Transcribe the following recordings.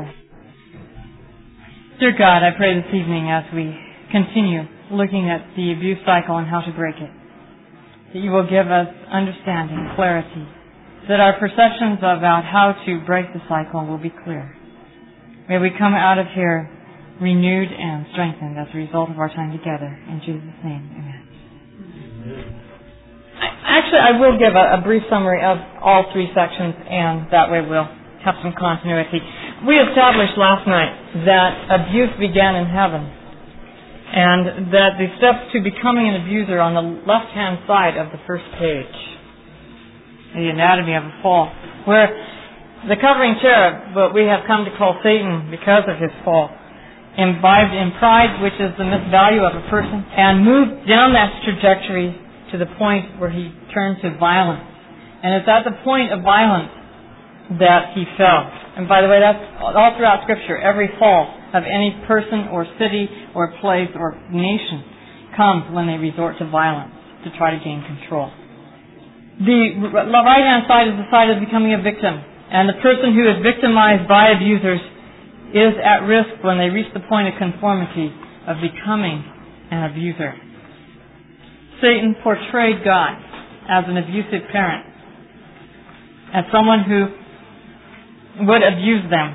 pray. Dear God, I pray this evening as we continue looking at the abuse cycle and how to break it, that you will give us understanding, clarity, that our perceptions about how to break the cycle will be clear. May we come out of here renewed and strengthened as a result of our time together. In Jesus' name, amen. Actually, I will give a brief summary of all three sections, and that way we'll have some continuity. We established last night that abuse began in heaven, and that the steps to becoming an abuser on the left-hand side of the first page, the anatomy of a fall, where the covering cherub, what we have come to call Satan because of his fall, imbibed in pride, which is the misvalue of a person, and moved down that trajectory to the point where he turned to violence. And it's at the point of violence that he fell. And by the way, that's all throughout Scripture. Every fall of any person or city or place or nation comes when they resort to violence to try to gain control. The right-hand side is the side of becoming a victim. And the person who is victimized by abusers is at risk when they reach the point of conformity of becoming an abuser. Satan portrayed God as an abusive parent, as someone who would abuse them.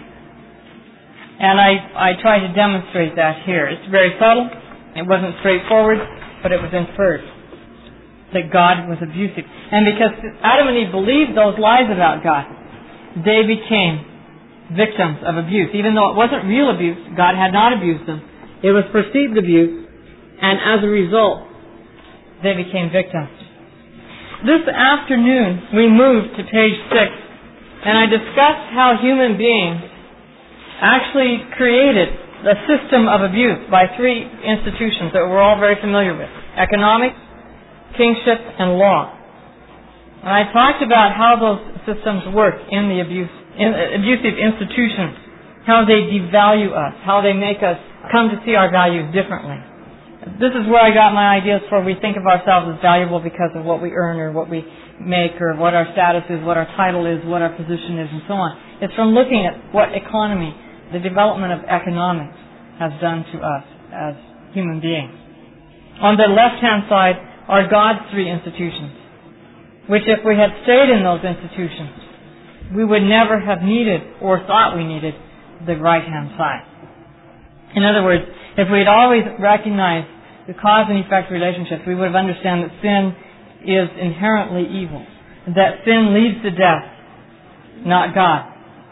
And I try to demonstrate that here. It's very subtle. It wasn't straightforward, but it was inferred that God was abusive. And because Adam and Eve believed those lies about God, they became victims of abuse. Even though it wasn't real abuse, God had not abused them. It was perceived abuse, and as a result, they became victims. This afternoon, we moved to page 6, and I discussed how human beings actually created a system of abuse by three institutions that we're all very familiar with: economics, kingship, and law. And I talked about how those systems work in the abusive institutions, how they devalue us, how they make us come to see our values differently. This is where I got my ideas for we think of ourselves as valuable because of what we earn or what we make or what our status is, what our title is, what our position is, and so on. It's from looking at what economy, the development of economics, has done to us as human beings. On the left-hand side are God's three institutions, which if we had stayed in those institutions, we would never have needed or thought we needed the right-hand side. In other words, if we had always recognized the cause and effect relationships, we would have understood that sin is inherently evil, that sin leads to death, not God.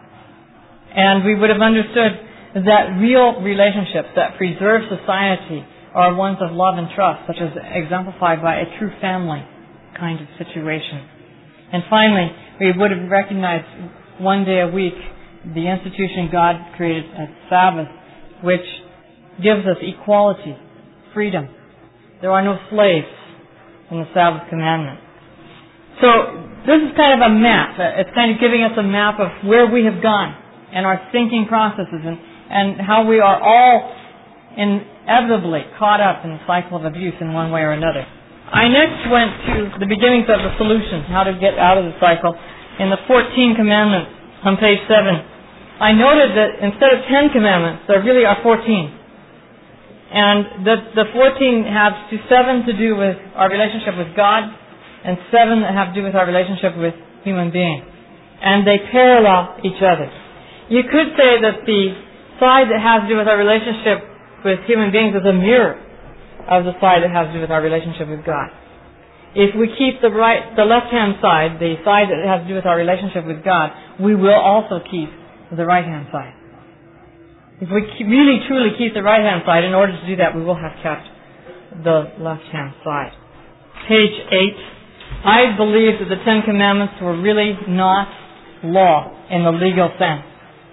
And we would have understood that real relationships that preserve society are ones of love and trust, such as exemplified by a true family kind of situation. And finally, we would have recognized one day a week the institution God created as Sabbath, which gives us equality, freedom. There are no slaves in the Sabbath commandment. So this is kind of a map. It's kind of giving us a map of where we have gone and our thinking processes and how we are all inevitably caught up in the cycle of abuse in one way or another. I next went to the beginnings of the solution, how to get out of the cycle, in the 14 commandments on page 7. I noted that instead of 10 commandments, there really are 14. And the 14 have 7 to do with our relationship with God and 7 that have to do with our relationship with human beings. And they parallel each other. You could say that the side that has to do with our relationship with human beings is a mirror of the side that has to do with our relationship with God. If we keep the left-hand side, the side that has to do with our relationship with God, we will also keep the right-hand side. If we really truly keep the right-hand side, in order to do that, we will have kept the left-hand side. Page 8. I believe that the 10 Commandments were really not law in the legal sense.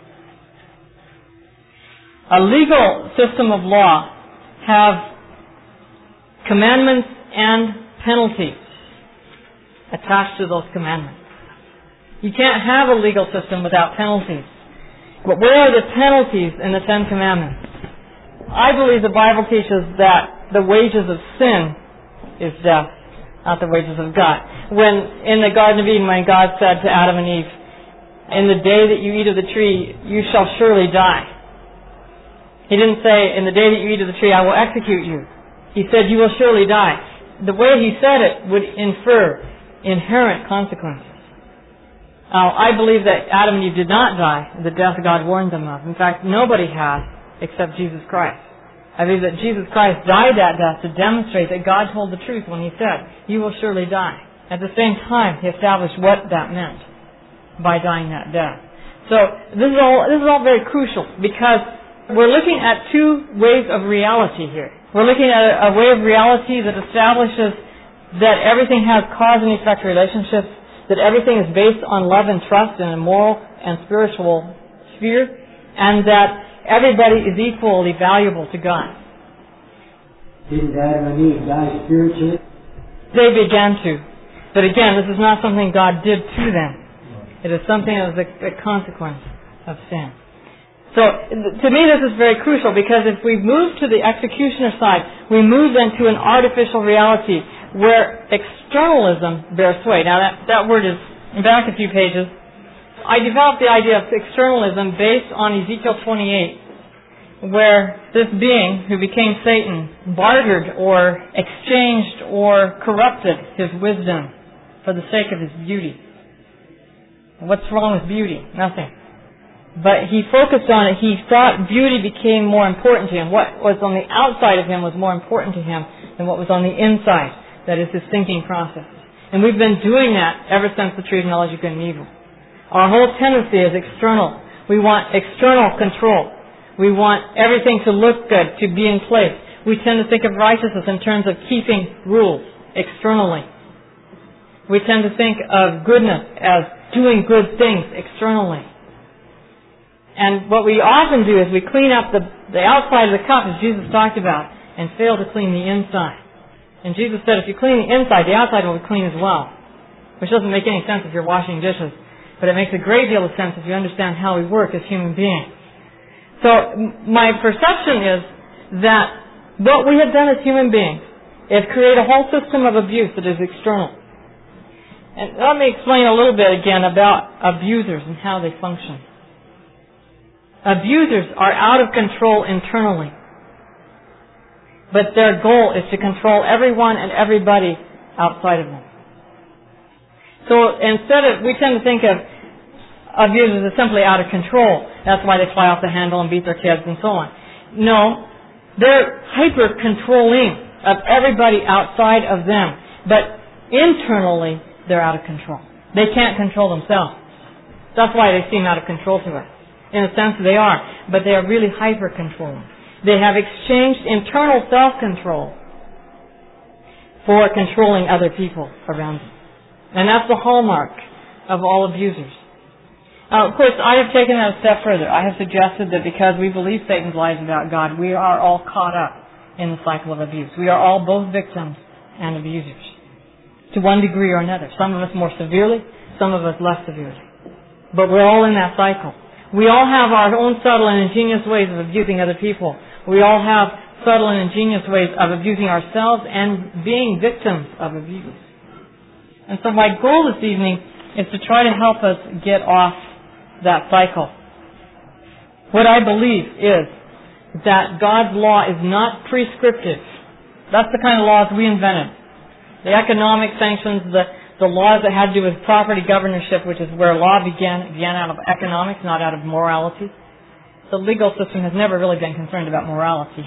A legal system of law have commandments and penalties attached to those commandments. You can't have a legal system without penalties. But where are the penalties in the 10 Commandments? I believe the Bible teaches that the wages of sin is death, not the wages of God. When in the Garden of Eden, when God said to Adam and Eve, in the day that you eat of the tree, you shall surely die. He didn't say, in the day that you eat of the tree, I will execute you. He said, you will surely die. The way he said it would infer inherent consequences. Now, I believe that Adam and Eve did not die, the death God warned them of. In fact, nobody has except Jesus Christ. I believe that Jesus Christ died that death to demonstrate that God told the truth when he said, you will surely die. At the same time, he established what that meant by dying that death. So, this is all very crucial because we're looking at two ways of reality here. We're looking at a way of reality that establishes that everything has cause and effect relationships, that everything is based on love and trust in a moral and spiritual sphere, and that everybody is equally valuable to God. Didn't Adam and Eve die spiritually? They began to. But again, this is not something God did to them. It is something that was a consequence of sin. So, to me this is very crucial because if we move to the executioner side, we move then to an artificial reality where externalism bears sway. Now that word is back a few pages. I developed the idea of externalism based on Ezekiel 28, where this being who became Satan bartered or exchanged or corrupted his wisdom for the sake of his beauty. What's wrong with beauty? Nothing. But he focused on it. He thought beauty became more important to him. What was on the outside of him was more important to him than what was on the inside. That is his thinking process. And we've been doing that ever since the tree of knowledge of good and evil. Our whole tendency is external. We want external control. We want everything to look good, to be in place. We tend to think of righteousness in terms of keeping rules externally. We tend to think of goodness as doing good things externally. And what we often do is we clean up the outside of the cup, as Jesus talked about, and fail to clean the inside. And Jesus said if you clean the inside, the outside will be clean as well. Which doesn't make any sense if you're washing dishes. But it makes a great deal of sense if you understand how we work as human beings. So my perception is that what we have done as human beings is create a whole system of abuse that is external. And let me explain a little bit again about abusers and how they function. Abusers are out of control internally. But their goal is to control everyone and everybody outside of them. So we tend to think of abusers as simply out of control. That's why they fly off the handle and beat their kids and so on. No, they're hyper-controlling of everybody outside of them. But internally, they're out of control. They can't control themselves. That's why they seem out of control to us. In a sense, they are. But they are really hyper-controlling. They have exchanged internal self-control for controlling other people around them. And that's the hallmark of all abusers. Of course, I have taken that a step further. I have suggested that because we believe Satan's lies about God, we are all caught up in the cycle of abuse. We are all both victims and abusers, to one degree or another. Some of us more severely, some of us less severely. But we're all in that cycle. We all have our own subtle and ingenious ways of abusing other people. We all have subtle and ingenious ways of abusing ourselves and being victims of abuse. And so my goal this evening is to try to help us get off that cycle. What I believe is that God's law is not prescriptive. That's the kind of laws we invented. The economic sanctions, the laws that had to do with property governorship, which is where law began out of economics, not out of morality. The legal system has never really been concerned about morality.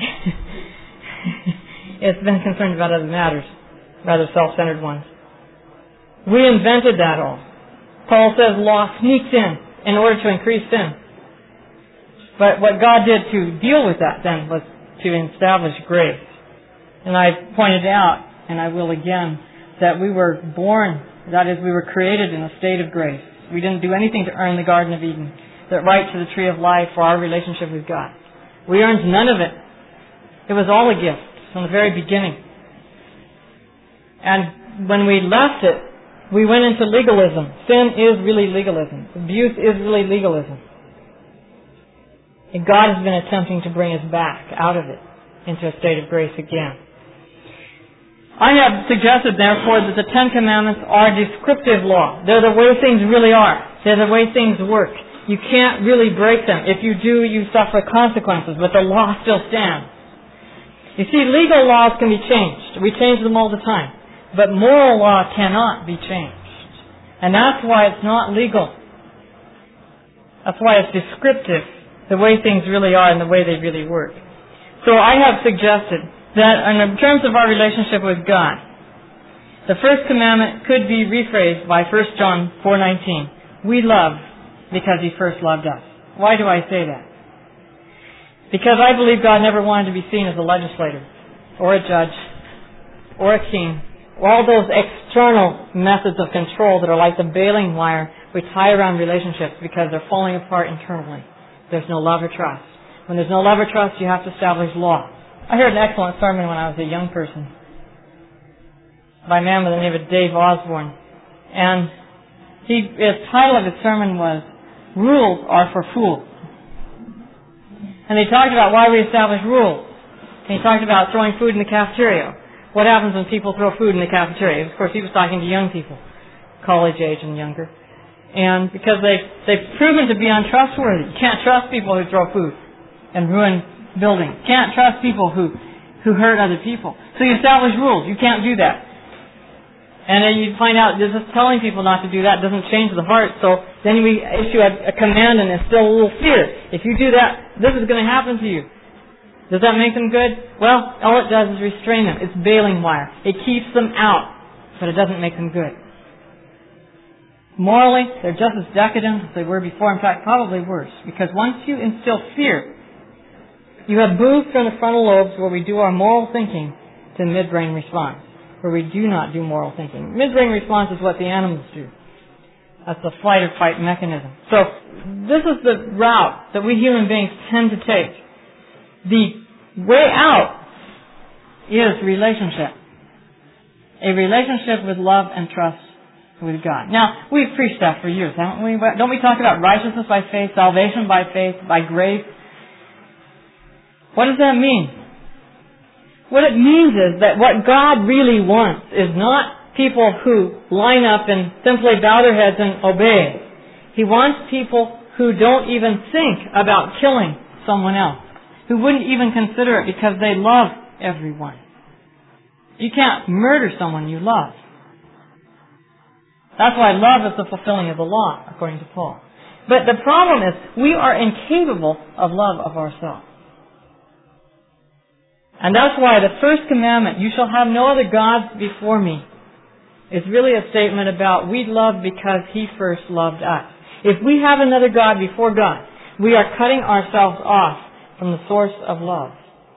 It's been concerned about other matters, rather self-centered ones. We invented that all. Paul says law sneaks in order to increase sin. But what God did to deal with that then was to establish grace. And I pointed out, and I will again, that we were born, that is, we were created in a state of grace. We didn't do anything to earn the Garden of Eden, the right to the tree of life for our relationship with God. We earned none of it. It was all a gift from the very beginning. And when we left it, we went into legalism. Sin is really legalism. Abuse is really legalism. And God has been attempting to bring us back out of it into a state of grace again. I have suggested, therefore, that the Ten Commandments are descriptive law. They're the way things really are. They're the way things work. You can't really break them. If you do, you suffer consequences, but the law still stands. You see, legal laws can be changed. We change them all the time. But moral law cannot be changed. And that's why it's not legal. That's why it's descriptive, the way things really are and the way they really work. So I have suggested that in terms of our relationship with God, the first commandment could be rephrased by 1 John 4:19. We love because He first loved us. Why do I say that? Because I believe God never wanted to be seen as a legislator, or a judge, or a king, or all those external methods of control that are like the baling wire we tie around relationships because they're falling apart internally. There's no love or trust. When there's no love or trust, you have to establish law. I heard an excellent sermon when I was a young person by a man by the name of Dave Osborne. And the title of his sermon was, Rules Are for Fools. And they talked about why we establish rules. And he talked about throwing food in the cafeteria. What happens when people throw food in the cafeteria? Of course, he was talking to young people, college age and younger. And because they've proven to be untrustworthy. You can't trust people who throw food and ruin buildings. You can't trust people who hurt other people. So you establish rules. You can't do that. And then you find out just telling people not to do that doesn't change the heart. So then we issue a command and instill a little fear. If you do that, this is going to happen to you. Does that make them good? Well, all it does is restrain them. It's baling wire. It keeps them out, but it doesn't make them good. Morally, they're just as decadent as they were before. In fact, probably worse. Because once you instill fear, you have moved from the frontal lobes where we do our moral thinking to midbrain response, where we do not do moral thinking. Midbrain response is what the animals do. That's the flight or fight mechanism. So this is the route that we human beings tend to take. The way out is relationship. A relationship with love and trust with God. Now, we've preached that for years, haven't we? Don't we talk about righteousness by faith, salvation by faith, by grace? What does that mean? What it means is that what God really wants is not people who line up and simply bow their heads and obey. He wants people who don't even think about killing someone else, who wouldn't even consider it because they love everyone. You can't murder someone you love. That's why love is the fulfilling of the law, according to Paul. But the problem is, we are incapable of love of ourselves. And that's why the first commandment, you shall have no other gods before me, is really a statement about we love because He first loved us. If we have another God before God, we are cutting ourselves off from the source of love.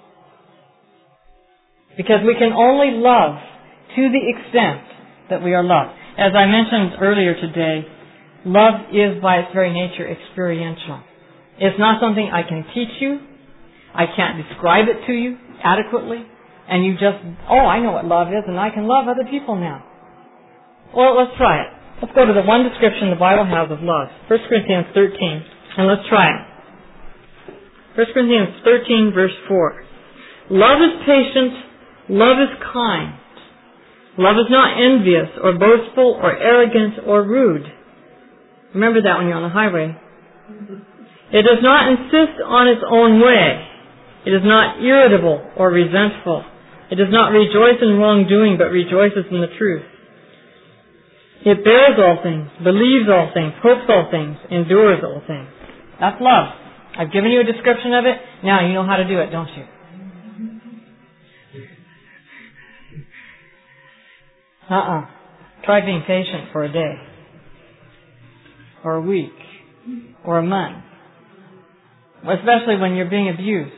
Because we can only love to the extent that we are loved. As I mentioned earlier today, love is by its very nature experiential. It's not something I can teach you. I can't describe it to you adequately. And you just, I know what love is and I can love other people now. Well, let's try it. Let's go to the one description the Bible has of love. 1 Corinthians 13. And let's try it. 1 Corinthians 13 verse 4. Love is patient. Love is kind. Love is not envious or boastful or arrogant or rude. Remember that when you're on the highway. It does not insist on its own way. It is not irritable or resentful. It does not rejoice in wrongdoing, but rejoices in the truth. It bears all things, believes all things, hopes all things, endures all things. That's love. I've given you a description of it. Now you know how to do it, don't you? Try being patient for a day, or a week, or a month. Especially when you're being abused.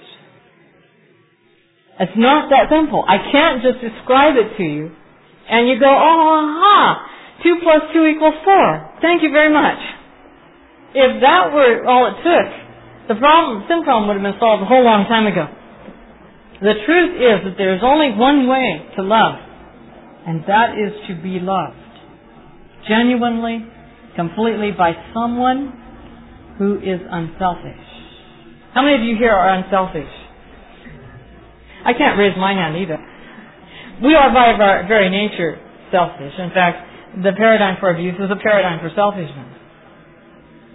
It's not that simple. I can't just describe it to you, and you go, 2 + 2 = 4. Thank you very much. If that were all it took, the sin problem would have been solved a whole long time ago. The truth is that there is only one way to love, and that is to be loved. Genuinely, completely by someone who is unselfish. How many of you here are unselfish? I can't raise my hand either. We are by our very nature selfish. In fact, the paradigm for abuse is a paradigm for selfishness.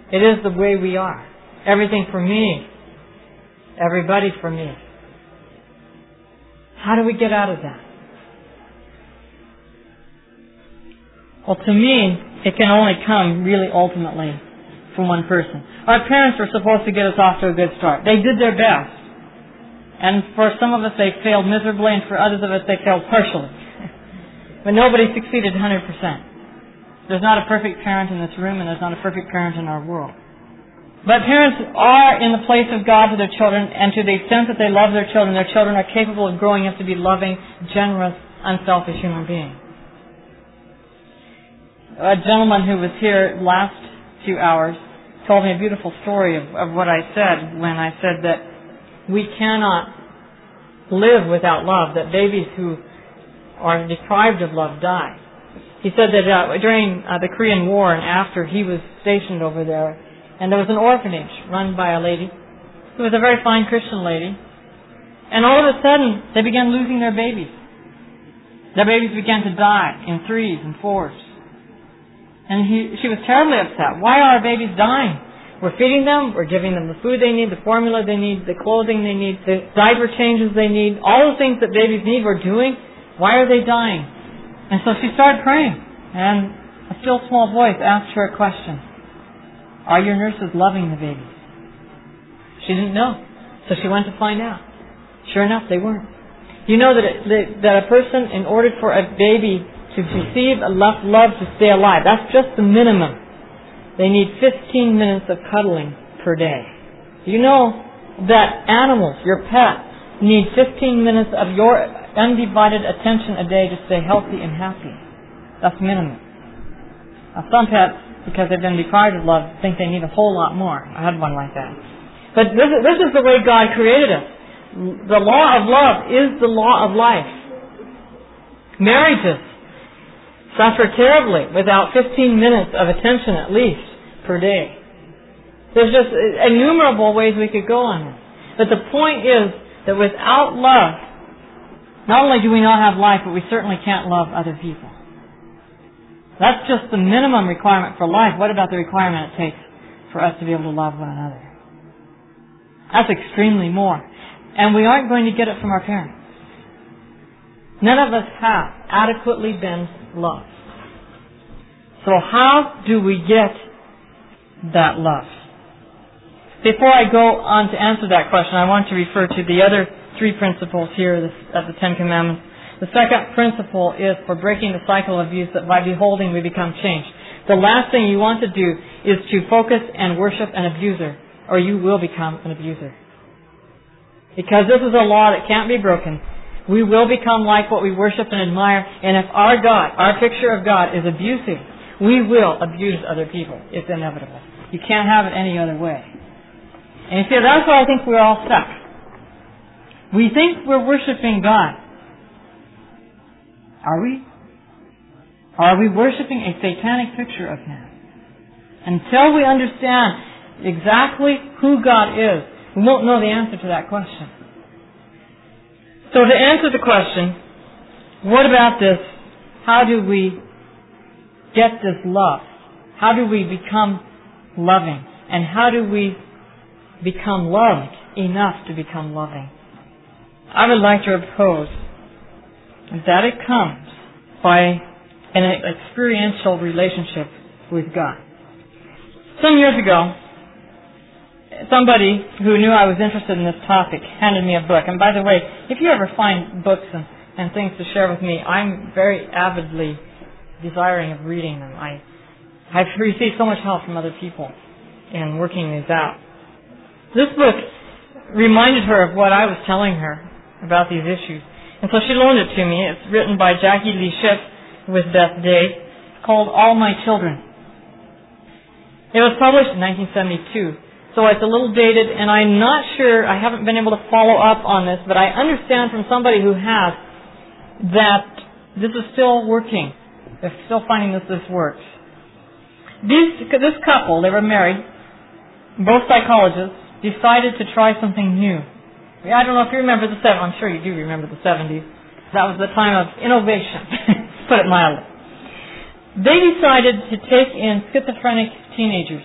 It is the way we are. Everything for me. Everybody for me. How do we get out of that? Well, to me, it can only come really ultimately from one person. Our parents were supposed to get us off to a good start. They did their best. And for some of us, they failed miserably, and for others of us, they failed partially. But nobody succeeded 100%. There's not a perfect parent in this room, and there's not a perfect parent in our world. But parents are in the place of God to their children, and to the extent that they love their children are capable of growing up to be loving, generous, unselfish human beings. A gentleman who was here last few hours told me a beautiful story of what I said when I said that we cannot live without love, that babies who are deprived of love die. He said that during the Korean War and after, he was stationed over there, and there was an orphanage run by a lady who was a very fine Christian lady, and all of a sudden they began losing their babies. Their babies began to die in 3s and 4s. And she was terribly upset. Why are our babies dying? We're feeding them, we're giving them the food they need, the formula they need, the clothing they need, the diaper changes they need, all the things that babies need we're doing. Why are they dying? And so she started praying, and a still small voice asked her a question. Are your nurses loving the babies? She didn't know, so she went to find out. Sure enough, they weren't. You know that a person, in order for a baby to receive enough love to stay alive, that's just the minimum. They need 15 minutes of cuddling per day. You know that animals, your pet, need 15 minutes of your undivided attention a day to stay healthy and happy. That's minimum. Now, some pets, because they've been deprived of love, think they need a whole lot more. I had one like that. But this is the way God created us. The law of love is the law of life. Marriages suffer terribly without 15 minutes of attention at least per day. There's just innumerable ways we could go on this. But the point is that without love, not only do we not have life, but we certainly can't love other people. That's just the minimum requirement for life. What about the requirement it takes for us to be able to love one another? That's extremely more. And we aren't going to get it from our parents. None of us have adequately been loved. So how do we get that love? Before I go on to answer that question, I want to refer to the other 3 principles here of the 10 Commandments. The second principle is for breaking the cycle of abuse, that by beholding we become changed. The last thing you want to do is to focus and worship an abuser, or you will become an abuser. Because this is a law that can't be broken. We will become like what we worship and admire, and if our God, our picture of God, is abusive, we will abuse other people. It's inevitable. You can't have it any other way. And you see, that's why I think we're all stuck. We think we're worshiping God. Are we? Or are we worshiping a satanic picture of Him? Until we understand exactly who God is, we won't know the answer to that question. So to answer the question, what about this? How do we get this love? How do we become loving? And how do we become loved enough to become loving? I would like to propose that it comes by an experiential relationship with God. Some years ago, somebody who knew I was interested in this topic handed me a book. And by the way, if you ever find books and things to share with me, I'm very avidly desiring of reading them. I've received so much help from other people in working these out. This book reminded her of what I was telling her about these issues. And so she loaned it to me. It's written by Jackie Lee Shipp with Beth Day. It's called All My Children. It was published in 1972. So it's a little dated, and I'm not sure, I haven't been able to follow up on this, but I understand from somebody who has that this is still working. They're still finding this works. This couple, they were married, both psychologists, decided to try something new. I don't know if you remember the 70s. I'm sure you do remember the 70s. That was the time of innovation, to put it mildly. They decided to take in schizophrenic teenagers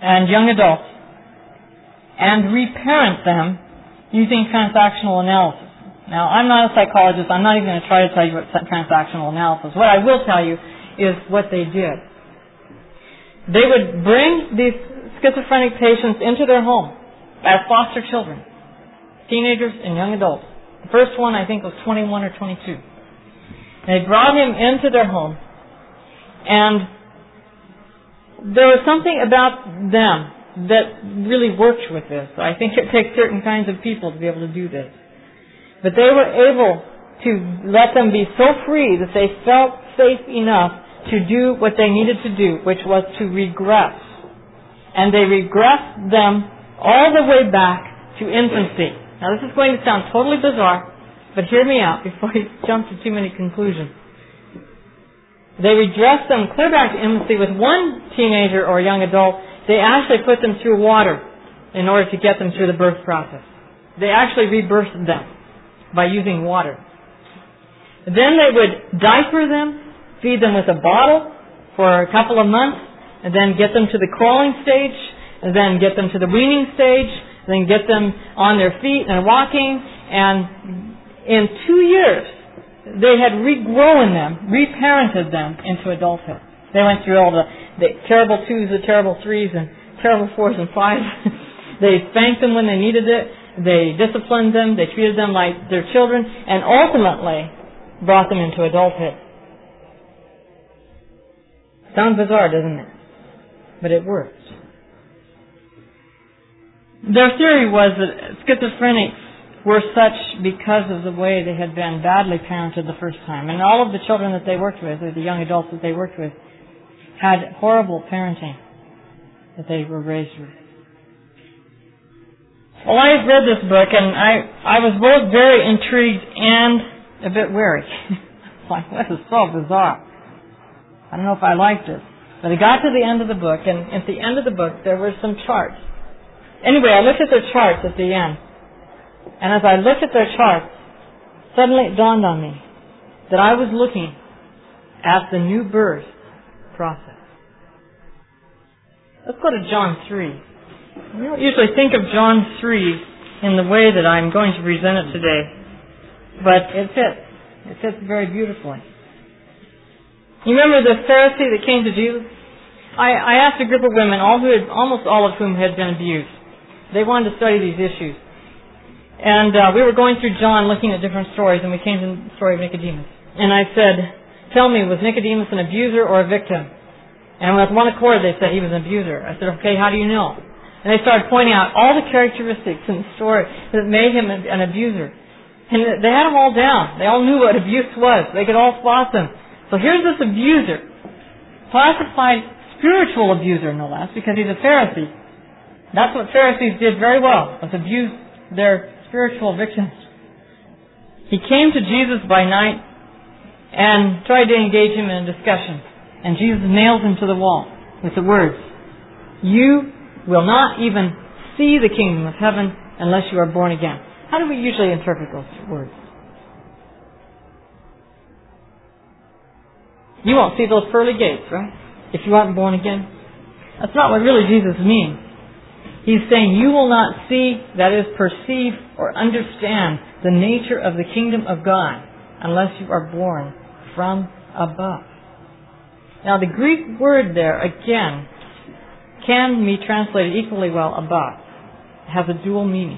and young adults and reparent them using transactional analysis. Now, I'm not a psychologist. I'm not even going to try to tell you what transactional analysis. What I will tell you is what they did. They would bring these schizophrenic patients into their home as foster children, teenagers and young adults. The first one, I think, was 21 or 22. They brought him into their home, and there was something about them that really worked with this. I think it takes certain kinds of people to be able to do this. But they were able to let them be so free that they felt safe enough to do what they needed to do, which was to regress. And they regressed them all the way back to infancy. Now, this is going to sound totally bizarre, but hear me out before you jump to too many conclusions. They regressed them clear back to infancy. With one teenager or young adult, they actually put them through water in order to get them through the birth process. They actually rebirthed them by using water. Then they would diaper them, feed them with a bottle for a couple of months, and then get them to the crawling stage, and then get them to the weaning stage, then get them on their feet and walking, and in 2 years, they had regrown them, reparented them into adulthood. They went through all the terrible 2s, the terrible 3s, and terrible 4s and 5s. They spanked them when they needed it. They disciplined them. They treated them like their children, and ultimately brought them into adulthood. Sounds bizarre, doesn't it? But it worked. Their theory was that schizophrenics were such because of the way they had been badly parented the first time. And all of the children that they worked with, or the young adults that they worked with, had horrible parenting that they were raised with. Well, I read this book, and I was both very intrigued and a bit wary. Like, this is so bizarre. I don't know if I like this. But I got to the end of the book, and at the end of the book, there were some charts. Anyway, I looked at their charts at the end. And as I looked at their charts, suddenly it dawned on me that I was looking at the new birth process. Let's go to John 3. We don't usually think of John 3 in the way that I'm going to present it today, but it fits. It fits very beautifully. You remember the Pharisee that came to Jesus? I asked a group of women, almost all of whom had been abused. They wanted to study these issues. And we were going through John looking at different stories, and we came to the story of Nicodemus. And I said, tell me, was Nicodemus an abuser or a victim? And with one accord, they said he was an abuser. I said, okay, how do you know? And they started pointing out all the characteristics in the story that made him an abuser. And they had them all down. They all knew what abuse was. They could all spot them. So here's this abuser, classified spiritual abuser, no less, because he's a Pharisee. That's what Pharisees did very well, was abuse their spiritual victims. He came to Jesus by night and tried to engage him in a discussion. And Jesus nailed him to the wall with the words, you will not even see the kingdom of heaven unless you are born again. How do we usually interpret those words? You won't see those pearly gates, right? If you aren't born again. That's not what really Jesus means. He's saying you will not see, that is, perceive or understand the nature of the kingdom of God unless you are born from above. Now the Greek word there, again, can be translated equally well above. It has a dual meaning.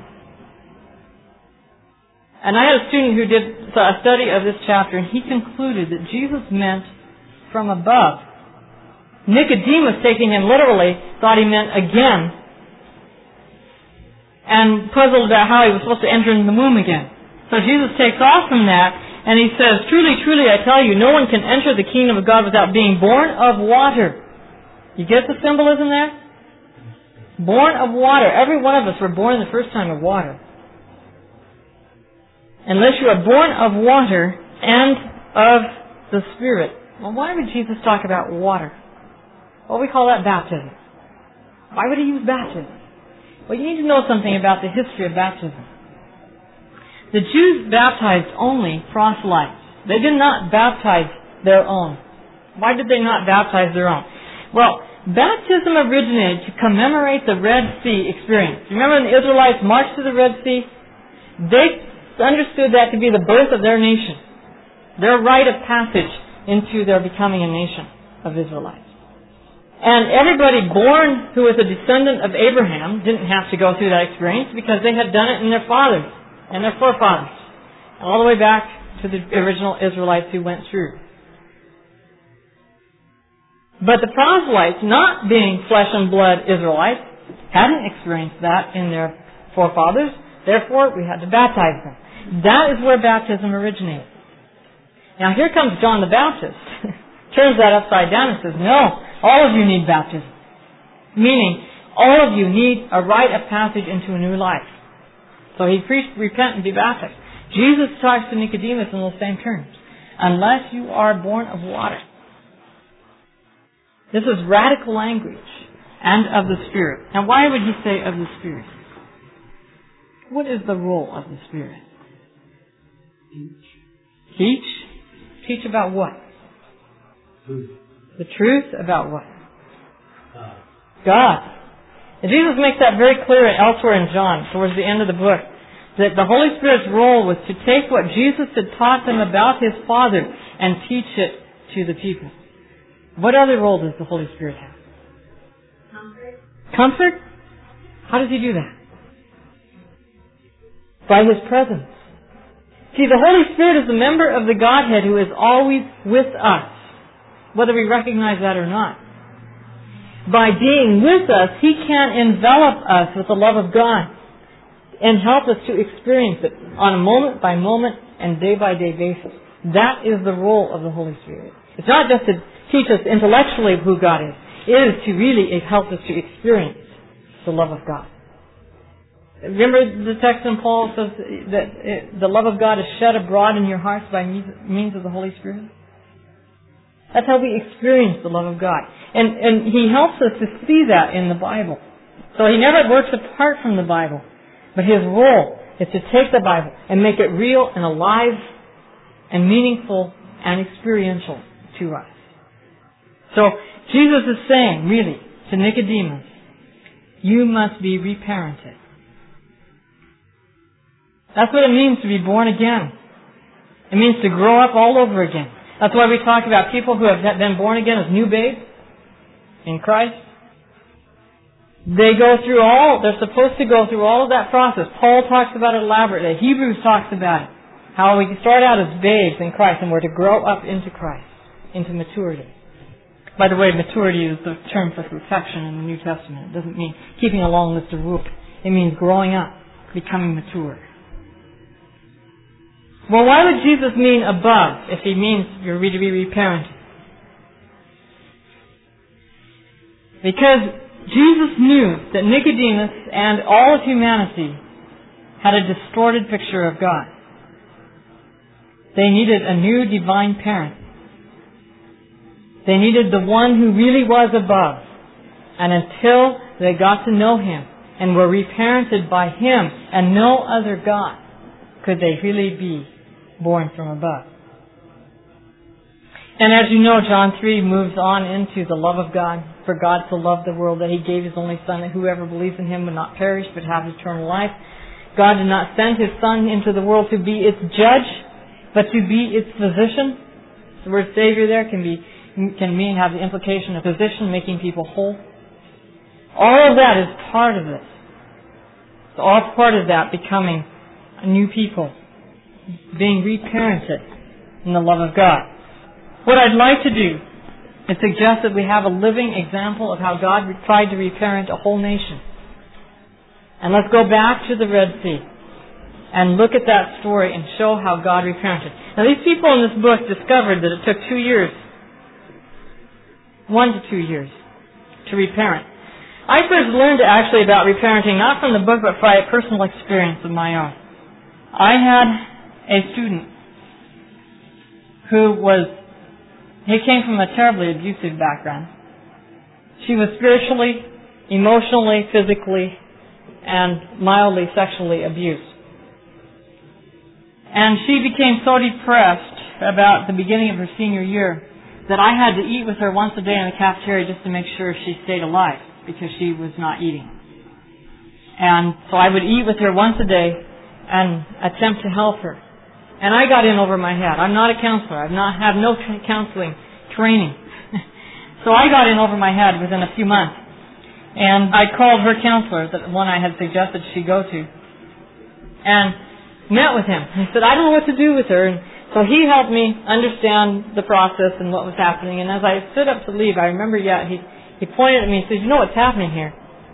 And I had a student who did a study of this chapter, and he concluded that Jesus meant from above. Nicodemus, taking him literally, thought he meant again, and puzzled about how he was supposed to enter in the womb again. So Jesus takes off from that, and he says, truly, truly, I tell you, no one can enter the kingdom of God without being born of water. You get the symbolism there? Born of water. Every one of us were born the first time of water. Unless you are born of water and of the Spirit. Well, why would Jesus talk about water? Well, we call that baptism. Why would he use baptism? Well, you need to know something about the history of baptism. The Jews baptized only proselytes. They did not baptize their own. Why did they not baptize their own? Well, Baptism originated to commemorate the Red Sea experience. Remember when the Israelites marched to the Red Sea? They understood that to be the birth of their nation, their rite of passage into their becoming a nation of Israelites. And everybody born who was a descendant of Abraham didn't have to go through that experience because they had done it in their fathers and their forefathers, all the way back to the original Israelites who went through. But the proselytes, not being flesh and blood Israelites, hadn't experienced that in their forefathers. Therefore, we had to baptize them. That is where baptism originated. Now here comes John the Baptist. Turns that upside down and says, no, all of you need baptism. Meaning, all of you need a rite of passage into a new life. So he preached, repent and be baptized. Jesus talks to Nicodemus in those same terms. Unless you are born of water. This is radical language and of the Spirit. And why would he say of the Spirit? What is the role of the Spirit? Teach. Teach about what? Truth. The truth about what? God. And Jesus makes that very clear elsewhere in John, towards the end of the book, that the Holy Spirit's role was to take what Jesus had taught them about His Father and teach it to the people. What other role does the Holy Spirit have? Comfort. Comfort? How does He do that? By His presence. See, the Holy Spirit is the member of the Godhead who is always with us, whether we recognize that or not. By being with us, He can envelop us with the love of God and help us to experience it on a moment-by-moment and day-by-day basis. That is the role of the Holy Spirit. It's not just to teach us intellectually who God is. It is to really help us to experience the love of God. Remember the text in Paul says that the love of God is shed abroad in your hearts by means of the Holy Spirit? That's how we experience the love of God. And He helps us to see that in the Bible. So He never works apart from the Bible. But His role is to take the Bible and make it real and alive and meaningful and experiential to us. So Jesus is saying, really, to Nicodemus, you must be reparented. That's what it means to be born again. It means to grow up all over again. That's why we talk about people who have been born again as new babes in Christ. They're supposed to go through all of that process. Paul talks about it elaborately. Hebrews talks about it. How we start out as babes in Christ and we're to grow up into Christ, into maturity. By the way, maturity is the term for perfection in the New Testament. It doesn't mean keeping a long list of rules. It means growing up, becoming mature. Well, why would Jesus mean above if He means you're to be reparented? Because Jesus knew that Nicodemus and all of humanity had a distorted picture of God. They needed a new divine parent. They needed the one who really was above. And until they got to know Him and were reparented by Him and no other God, could they really be born from above. And as you know, John 3 moves on into the love of God. For God so loved the world that He gave His only Son, that whoever believes in Him would not perish but have eternal life. God did not send His Son into the world to be its judge, but to be its physician. The word Savior there can have the implication of physician, making people whole. All of that is part of this. It's all part of that becoming a new people, being reparented in the love of God. What I'd like to do is suggest that we have a living example of how God tried to reparent a whole nation. And let's go back to the Red Sea and look at that story and show how God reparented. Now, these people in this book discovered that it took 2 years, 1 to 2 years, to reparent. I first learned actually about reparenting not from the book but by a personal experience of my own. I had a student he came from a terribly abusive background. She was spiritually, emotionally, physically, and mildly sexually abused. And she became so depressed about the beginning of her senior year that I had to eat with her once a day in the cafeteria just to make sure she stayed alive, because she was not eating. And so I would eat with her once a day and attempt to help her. And I got in over my head. I'm not a counselor. Have no counseling training. So I got in over my head within a few months. And I called her counselor, the one I had suggested she go to, and met with him. He said, I don't know what to do with her. And so he helped me understand the process and what was happening. And as I stood up to leave, I remember he pointed at me and said, you know what's happening here?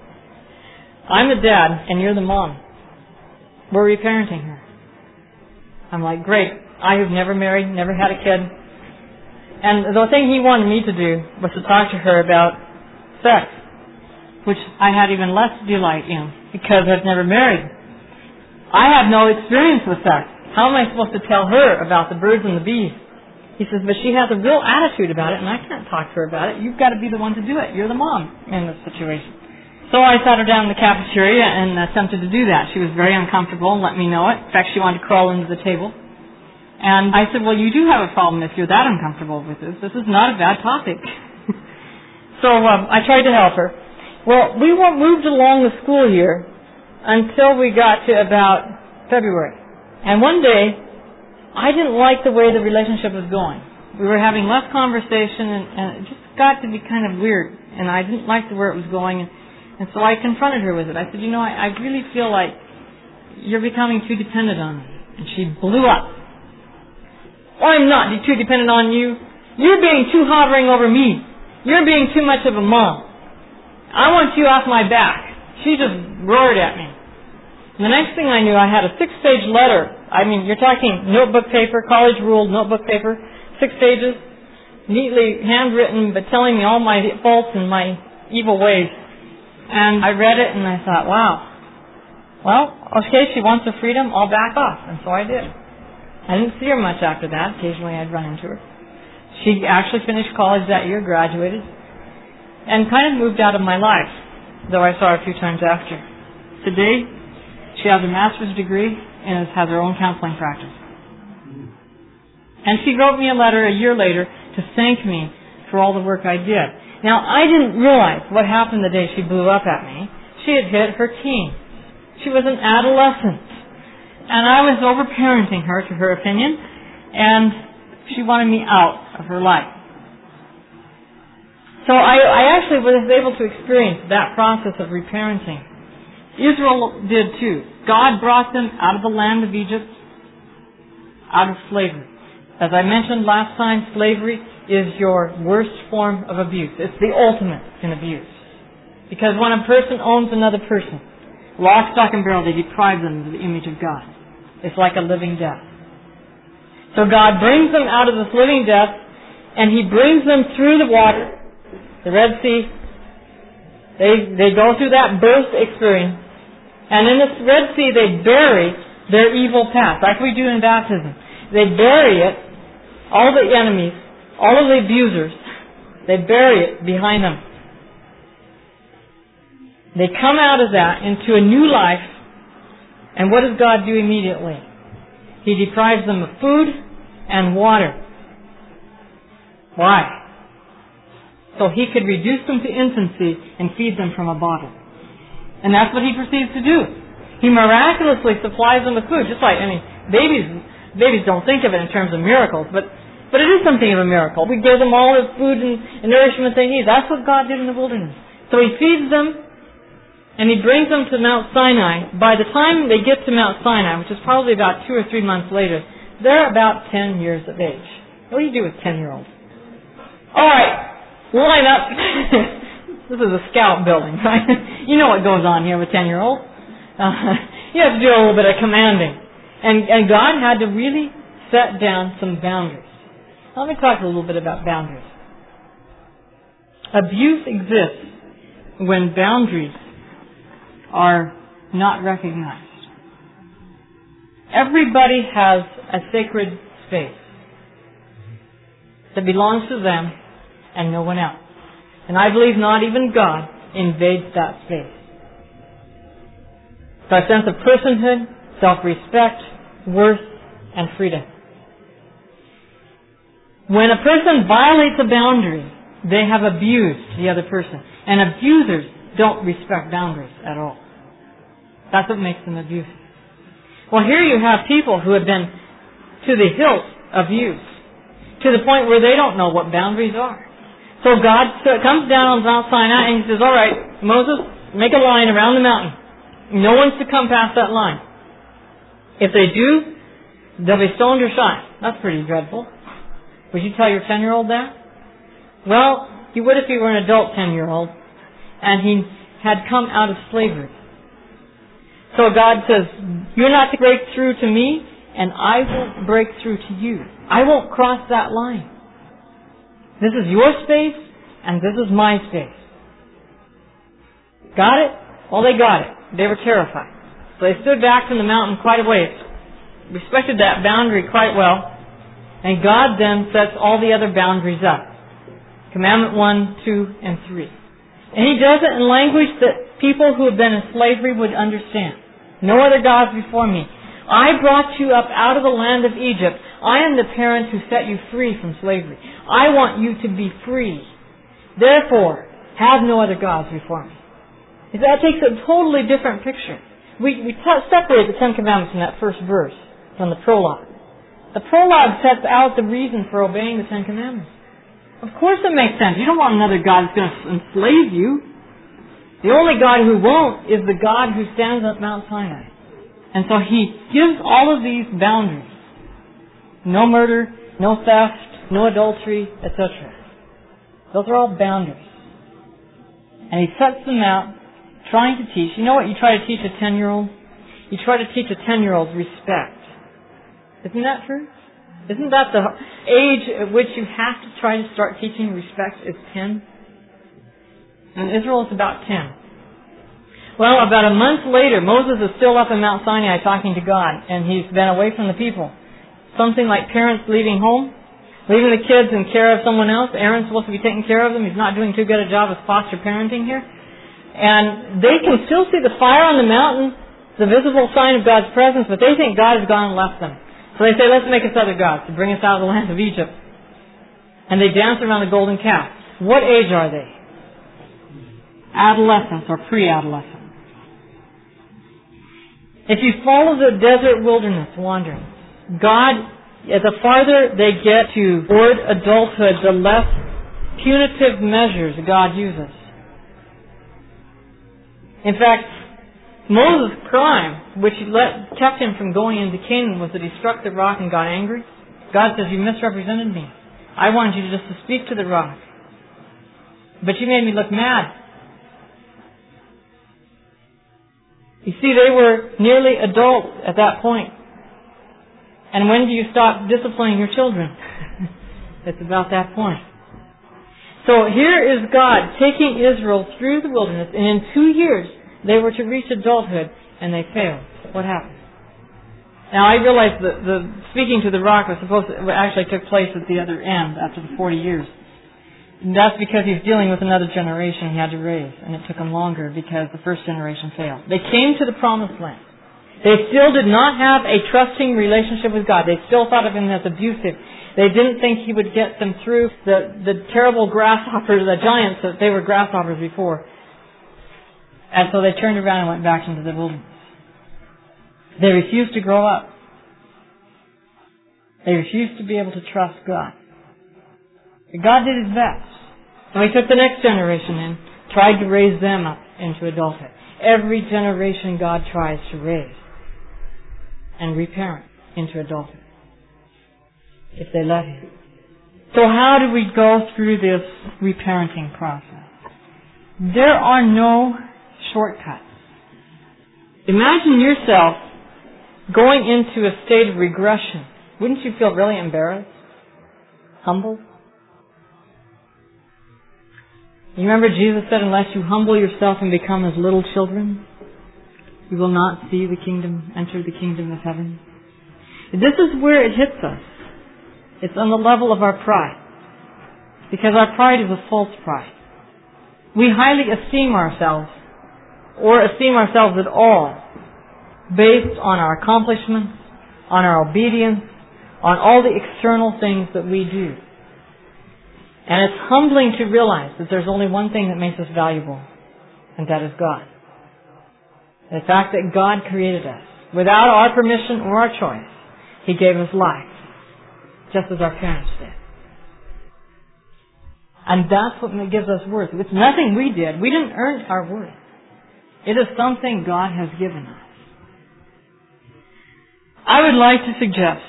I'm the dad and you're the mom. We're reparenting her. I'm like, great. I have never married, never had a kid. And the thing he wanted me to do was to talk to her about sex, which I had even less delight in because I've never married. I have no experience with sex. How am I supposed to tell her about the birds and the bees? He says, but she has a real attitude about it, and I can't talk to her about it. You've got to be the one to do it. You're the mom in this situation. So I sat her down in the cafeteria and attempted to do that. She was very uncomfortable and let me know it. In fact, she wanted to crawl into the table. And I said, well, you do have a problem if you're that uncomfortable with this. This is not a bad topic. So I tried to help her. Well, we moved along the school year until we got to about February. And one day, I didn't like the way the relationship was going. We were having less conversation, and it just got to be kind of weird. And I didn't like where it was going. And so I confronted her with it. I said, you know, I really feel like you're becoming too dependent on me. And she blew up. I'm not too dependent on you. You're being too hovering over me. You're being too much of a mom. I want you off my back. She just roared at me. And the next thing I knew, I had a 6-page letter. I mean, you're talking notebook paper, college-ruled notebook paper, 6 pages, neatly handwritten, but telling me all my faults and my evil ways. And I read it and I thought, wow. Well, okay, she wants her freedom, I'll back off. And so I did. I didn't see her much after that. Occasionally I'd run into her. She actually finished college that year, graduated, and kind of moved out of my life, though I saw her a few times after. Today, she has a master's degree and has her own counseling practice. And she wrote me a letter a year later to thank me for all the work I did. Now, I didn't realize what happened the day she blew up at me. She had hit her teens. She was an adolescent. And I was overparenting her, to her opinion, and she wanted me out of her life. So I actually was able to experience that process of reparenting. Israel did too. God brought them out of the land of Egypt, out of slavery. As I mentioned last time, slavery is your worst form of abuse. It's the ultimate in abuse. Because when a person owns another person, lock, stock, and barrel, they deprive them of the image of God. It's like a living death. So God brings them out of this living death, and He brings them through the water, the Red Sea. They go through that birth experience, and in this Red Sea they bury their evil past, like we do in baptism. They bury it, all the enemies, all of the abusers, they bury it behind them. They come out of that into a new life. And what does God do immediately? He deprives them of food and water. Why? So He could reduce them to infancy and feed them from a bottle. And that's what He proceeds to do. He miraculously supplies them with food. Just like, babies don't think of it in terms of miracles, but it is something of a miracle. We give them all the food and nourishment they need. That's what God did in the wilderness. So He feeds them, and He brings them to Mount Sinai. By the time they get to Mount Sinai, which is probably about 2 or 3 months later, they're about 10 years of age. What do you do with 10-year-olds? All right, line up. This is a scout building, right? You know what goes on here with 10-year-olds. You have to do a little bit of commanding. And God had to really set down some boundaries. Let me talk a little bit about boundaries. Abuse exists when boundaries are not recognized. Everybody has a sacred space that belongs to them and no one else. And I believe not even God invades that space. So a sense of personhood, self-respect, worth, and freedom. When a person violates a boundary, they have abused the other person. And abusers don't respect boundaries at all. That's what makes them abusive. Well, here you have people who have been to the hilt abused, to the point where they don't know what boundaries are. So God comes down on Mount Sinai and He says, all right, Moses, make a line around the mountain. No one's to come past that line. If they do, they'll be stoned or shot. That's pretty dreadful. Would you tell your 10-year-old that? Well, you would if you were an adult 10-year-old and he had come out of slavery. So God says, you're not to break through to me, and I won't break through to you. I won't cross that line. This is your space, and this is my space. Got it? Well, they got it. They were terrified. So they stood back from the mountain quite a ways, respected that boundary quite well, and God then sets all the other boundaries up. Commandment 1, 2, and 3. And He does it in language that people who have been in slavery would understand. No other gods before me. I brought you up out of the land of Egypt. I am the parent who set you free from slavery. I want you to be free. Therefore, have no other gods before me. That takes a totally different picture. We separate the Ten Commandments in that first verse from the prologue. The prologue sets out the reason for obeying the Ten Commandments. Of course it makes sense. You don't want another God that's going to enslave you. The only God who won't is the God who stands at Mount Sinai. And so He gives all of these boundaries. No murder, no theft, no adultery, etc. Those are all boundaries. And He sets them out, trying to teach. You know what you try to teach a 10-year-old? You try to teach a 10-year-old respect. Isn't that true? Isn't that the age at which you have to try to start teaching respect is 10? In Israel it's about 10. Well, about a month later, Moses is still up in Mount Sinai talking to God, and he's been away from the people. Something like parents leaving home, leaving the kids in care of someone else. Aaron's supposed to be taking care of them. He's not doing too good a job of foster parenting here. And they can still see the fire on the mountain, the visible sign of God's presence, but they think God has gone and left them. So they say, let's make us other gods to bring us out of the land of Egypt. And they dance around the golden calf. What age are they? Adolescence or pre-adolescence. If you follow the desert wilderness wandering, God, the farther they get toward adulthood, the less punitive measures God uses. In fact, Moses' crime, which kept him from going into Canaan, was that he struck the rock and got angry. God says, you misrepresented me. I wanted you just to speak to the rock. But you made me look mad. You see, they were nearly adults at that point. And when do you stop disciplining your children? It's about that point. So here is God taking Israel through the wilderness, and in 2 years they were to reach adulthood, and they failed. What happened? Now I realize that the speaking to the rock actually took place at the other end after the 40 years. And that's because He's dealing with another generation He had to raise, and it took Him longer because the first generation failed. They came to the promised land. They still did not have a trusting relationship with God. They still thought of Him as abusive. They didn't think He would get them through the terrible grasshoppers, the giants, that they were grasshoppers before. And so they turned around and went back into the wilderness. They refused to grow up. They refused to be able to trust God. But God did His best. And He took the next generation in, tried to raise them up into adulthood. Every generation God tries to raise and reparent into adulthood, if they let Him. So how do we go through this reparenting process? There are no shortcuts. Imagine yourself going into a state of regression. Wouldn't you feel really embarrassed? Humbled? You remember Jesus said, unless you humble yourself and become as little children, you will not see the kingdom, enter the kingdom of heaven. This is where it hits us. It's on the level of our pride. Because our pride is a false pride. We highly esteem ourselves, or esteem ourselves at all, based on our accomplishments, on our obedience, on all the external things that we do. And it's humbling to realize that there's only one thing that makes us valuable, and that is God. The fact that God created us without our permission or our choice. He gave us life, just as our parents did. And that's what gives us worth. It's nothing we did. We didn't earn our worth. It is something God has given us. I would like to suggest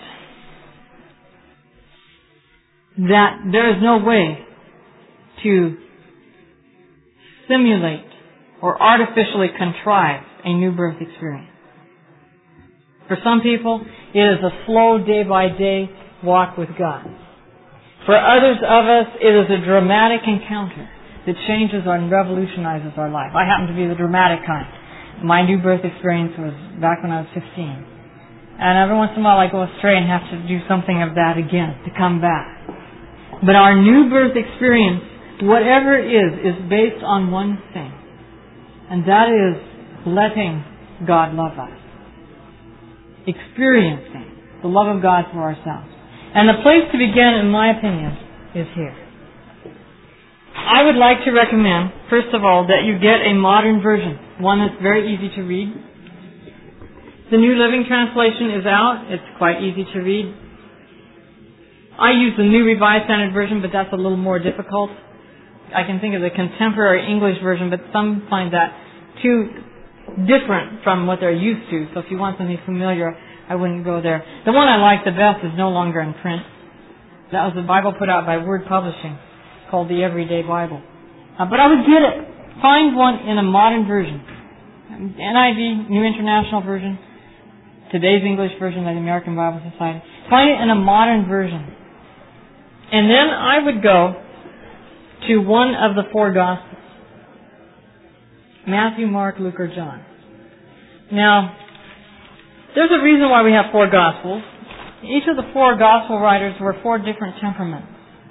that there is no way to simulate or artificially contrive a new birth experience. For some people, it is a slow day-by-day walk with God. For others of us, it is a dramatic encounter that changes and revolutionizes our life. I happen to be the dramatic kind. My new birth experience was back when I was 15. And every once in a while I go astray and have to do something of that again to come back. But our new birth experience, whatever it is based on one thing. And that is letting God love us. Experiencing the love of God for ourselves. And the place to begin, in my opinion, is here. I would like to recommend, first of all, that you get a modern version, one that's very easy to read. The New Living Translation is out. It's quite easy to read. I use the New Revised Standard Version, but that's a little more difficult. I can think of the Contemporary English Version, but some find that too different from what they're used to. So if you want something familiar, I wouldn't go there. The one I like the best is no longer in print. That was a Bible put out by Word Publishing called the Everyday Bible. But I would get it. Find one in a modern version. NIV, New International Version, today's English version by the American Bible Society. Find it in a modern version. And then I would go to one of the four Gospels. Matthew, Mark, Luke, or John. Now, there's a reason why we have four Gospels. Each of the four Gospel writers were four different temperaments.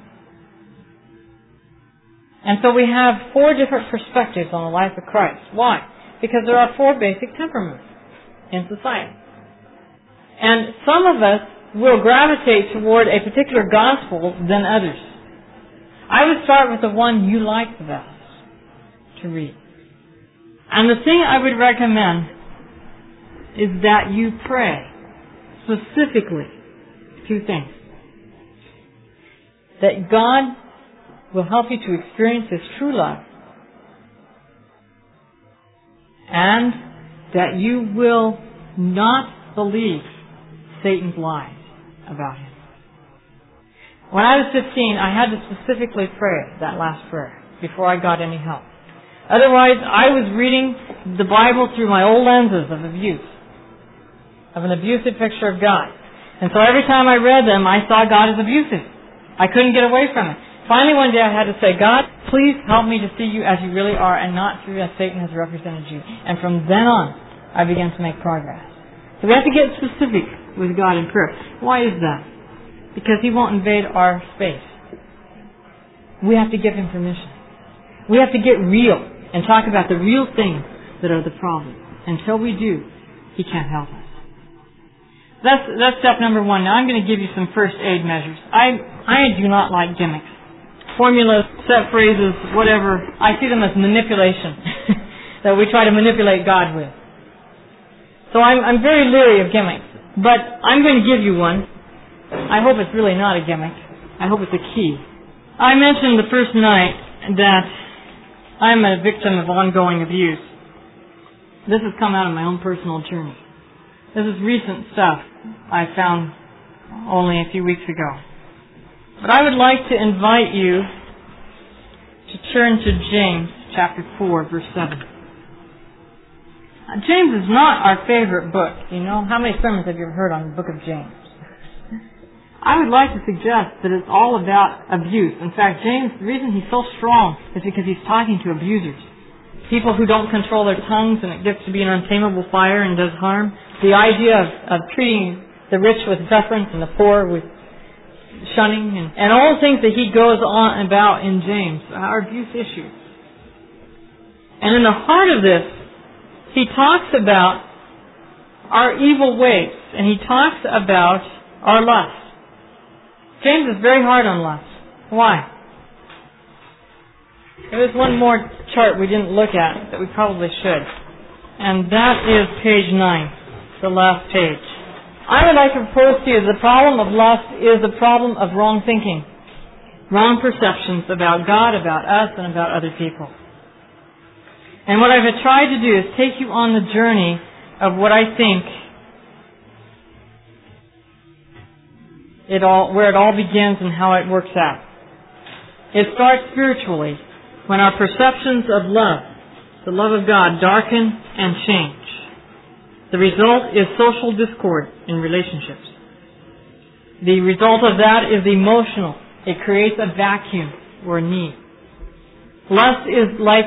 And so we have four different perspectives on the life of Christ. Why? Because there are four basic temperaments in society. And some of us will gravitate toward a particular Gospel than others. I would start with the one you like the best to read. And the thing I would recommend is that you pray specifically two things. That God will help you to experience His true love, and that you will not believe Satan's lies about Him. When I was 15, I had to specifically pray that last prayer before I got any help. Otherwise, I was reading the Bible through my old lenses of abuse, of an abusive picture of God. And so every time I read them, I saw God as abusive. I couldn't get away from it. Finally, one day I had to say, God, please help me to see you as you really are and not through as Satan has represented you. And from then on, I began to make progress. So we have to get specific with God in prayer. Why is that? Because He won't invade our space. We have to give Him permission. We have to get real and talk about the real things that are the problem. Until we do, He can't help us. That's step number one. Now I'm going to give you some first aid measures. I do not like gimmicks. Formulas, set phrases, whatever. I see them as manipulation that we try to manipulate God with. So I'm very leery of gimmicks. But I'm going to give you one. I hope it's really not a gimmick. I hope it's a key. I mentioned the first night that I'm a victim of ongoing abuse. This has come out of my own personal journey. This is recent stuff I found only a few weeks ago. But I would like to invite you to turn to James chapter 4, verse 7. James is not our favorite book. You know, how many sermons have you ever heard on the book of James? I would like to suggest that it's all about abuse. In fact, James, the reason he's so strong is because he's talking to abusers. People who don't control their tongues and it gets to be an untamable fire and does harm. The idea of treating the rich with deference and the poor with shunning and all the things that he goes on about in James are abuse issues. And in the heart of this, he talks about our evil ways and he talks about our lust. James is very hard on lust. Why? There's one more chart we didn't look at that we probably should. And that is page 9, the last page. I would like to propose to you the problem of lust is the problem of wrong thinking, wrong perceptions about God, about us, and about other people. And what I've tried to do is take you on the journey of what I think where it all begins and how it works out. It starts spiritually when our perceptions of love, the love of God, darken and change. The result is social discord in relationships. The result of that is emotional. It creates a vacuum or need. Lust is like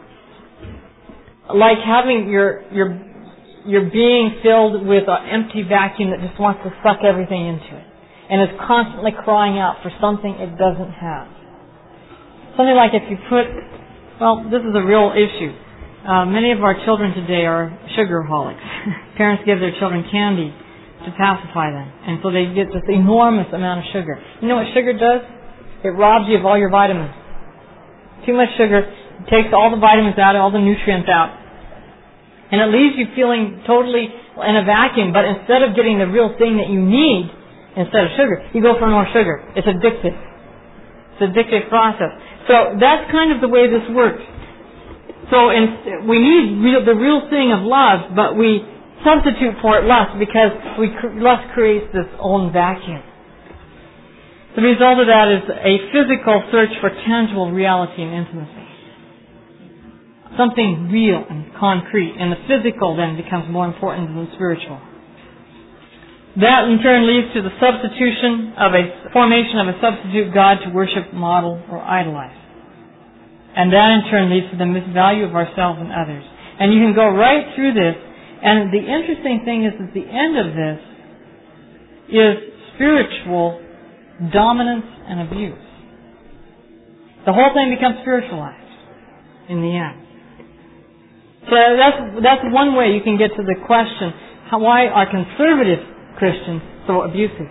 having your being filled with an empty vacuum that just wants to suck everything into it and is constantly crying out for something it doesn't have. Something like if you this is a real issue. Many of our children today are sugarholics. Parents give their children candy to pacify them, and so they get this enormous amount of sugar. You know what sugar does? It robs you of all your vitamins. Too much sugar takes all the vitamins out, all the nutrients out, and it leaves you feeling totally in a vacuum. But instead of getting the real thing that you need, instead of sugar, you go for more sugar. It's addictive. It's an addictive process. So that's kind of the way this works. So we need the real thing of love, but we substitute for it lust because lust creates this own vacuum. The result of that is a physical search for tangible reality and intimacy. Something real and concrete, and the physical then becomes more important than the spiritual. That in turn leads to the formation of a substitute God to worship, model, or idolize. And that in turn leads to the misvalue of ourselves and others. And you can go right through this, and the interesting thing is that the end of this is spiritual dominance and abuse. The whole thing becomes spiritualized in the end. So that's one way you can get to the question, why are conservative Christians so abusive?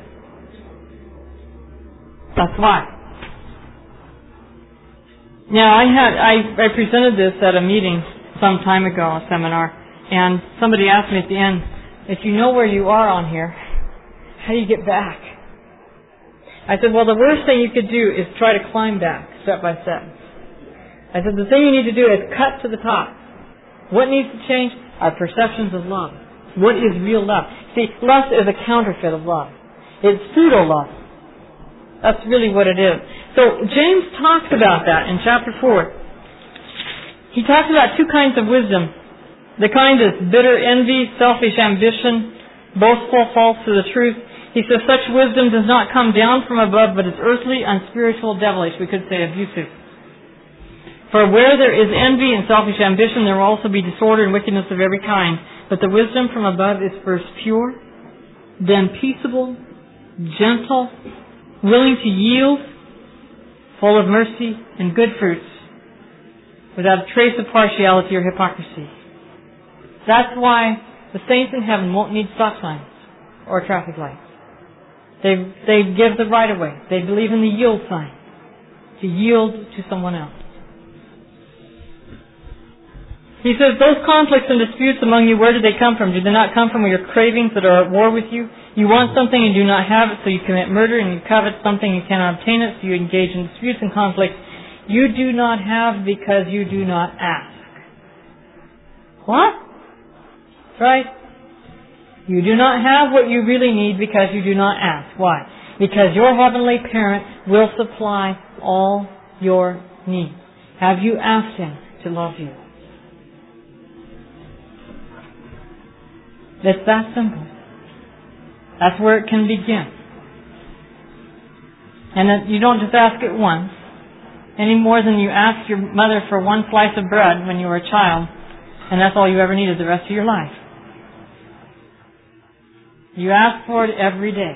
That's why. Now, I presented this at a meeting some time ago, a seminar, and somebody asked me at the end, if you know where you are on here, how do you get back? I said, well, the worst thing you could do is try to climb back step by step. I said, the thing you need to do is cut to the top. What needs to change? Our perceptions of love. What is real love? See, lust is a counterfeit of love. It's pseudo-love. That's really what it is. So James talks about that in chapter 4. He talks about two kinds of wisdom. The kind is bitter envy, selfish ambition, boastful, false to the truth. He says such wisdom does not come down from above, but is earthly, unspiritual, devilish. We could say abusive. For where there is envy and selfish ambition, there will also be disorder and wickedness of every kind. But the wisdom from above is first pure, then peaceable, gentle, willing to yield, full of mercy and good fruits, without a trace of partiality or hypocrisy. That's why the saints in heaven won't need stop signs or traffic lights. They give the right of way. They believe in the yield sign, to yield to someone else. He says, those conflicts and disputes among you, where do they come from? Do they not come from your cravings that are at war with you? You want something and do not have it, so you commit murder, and you covet something and cannot obtain it, so you engage in disputes and conflicts. You do not have because you do not ask. What? That's right. You do not have what you really need because you do not ask. Why? Because your heavenly parent will supply all your needs. Have you asked Him to love you? It's that simple. That's where it can begin. And that you don't just ask it once, any more than you asked your mother for one slice of bread when you were a child, and that's all you ever needed the rest of your life. You ask for it every day.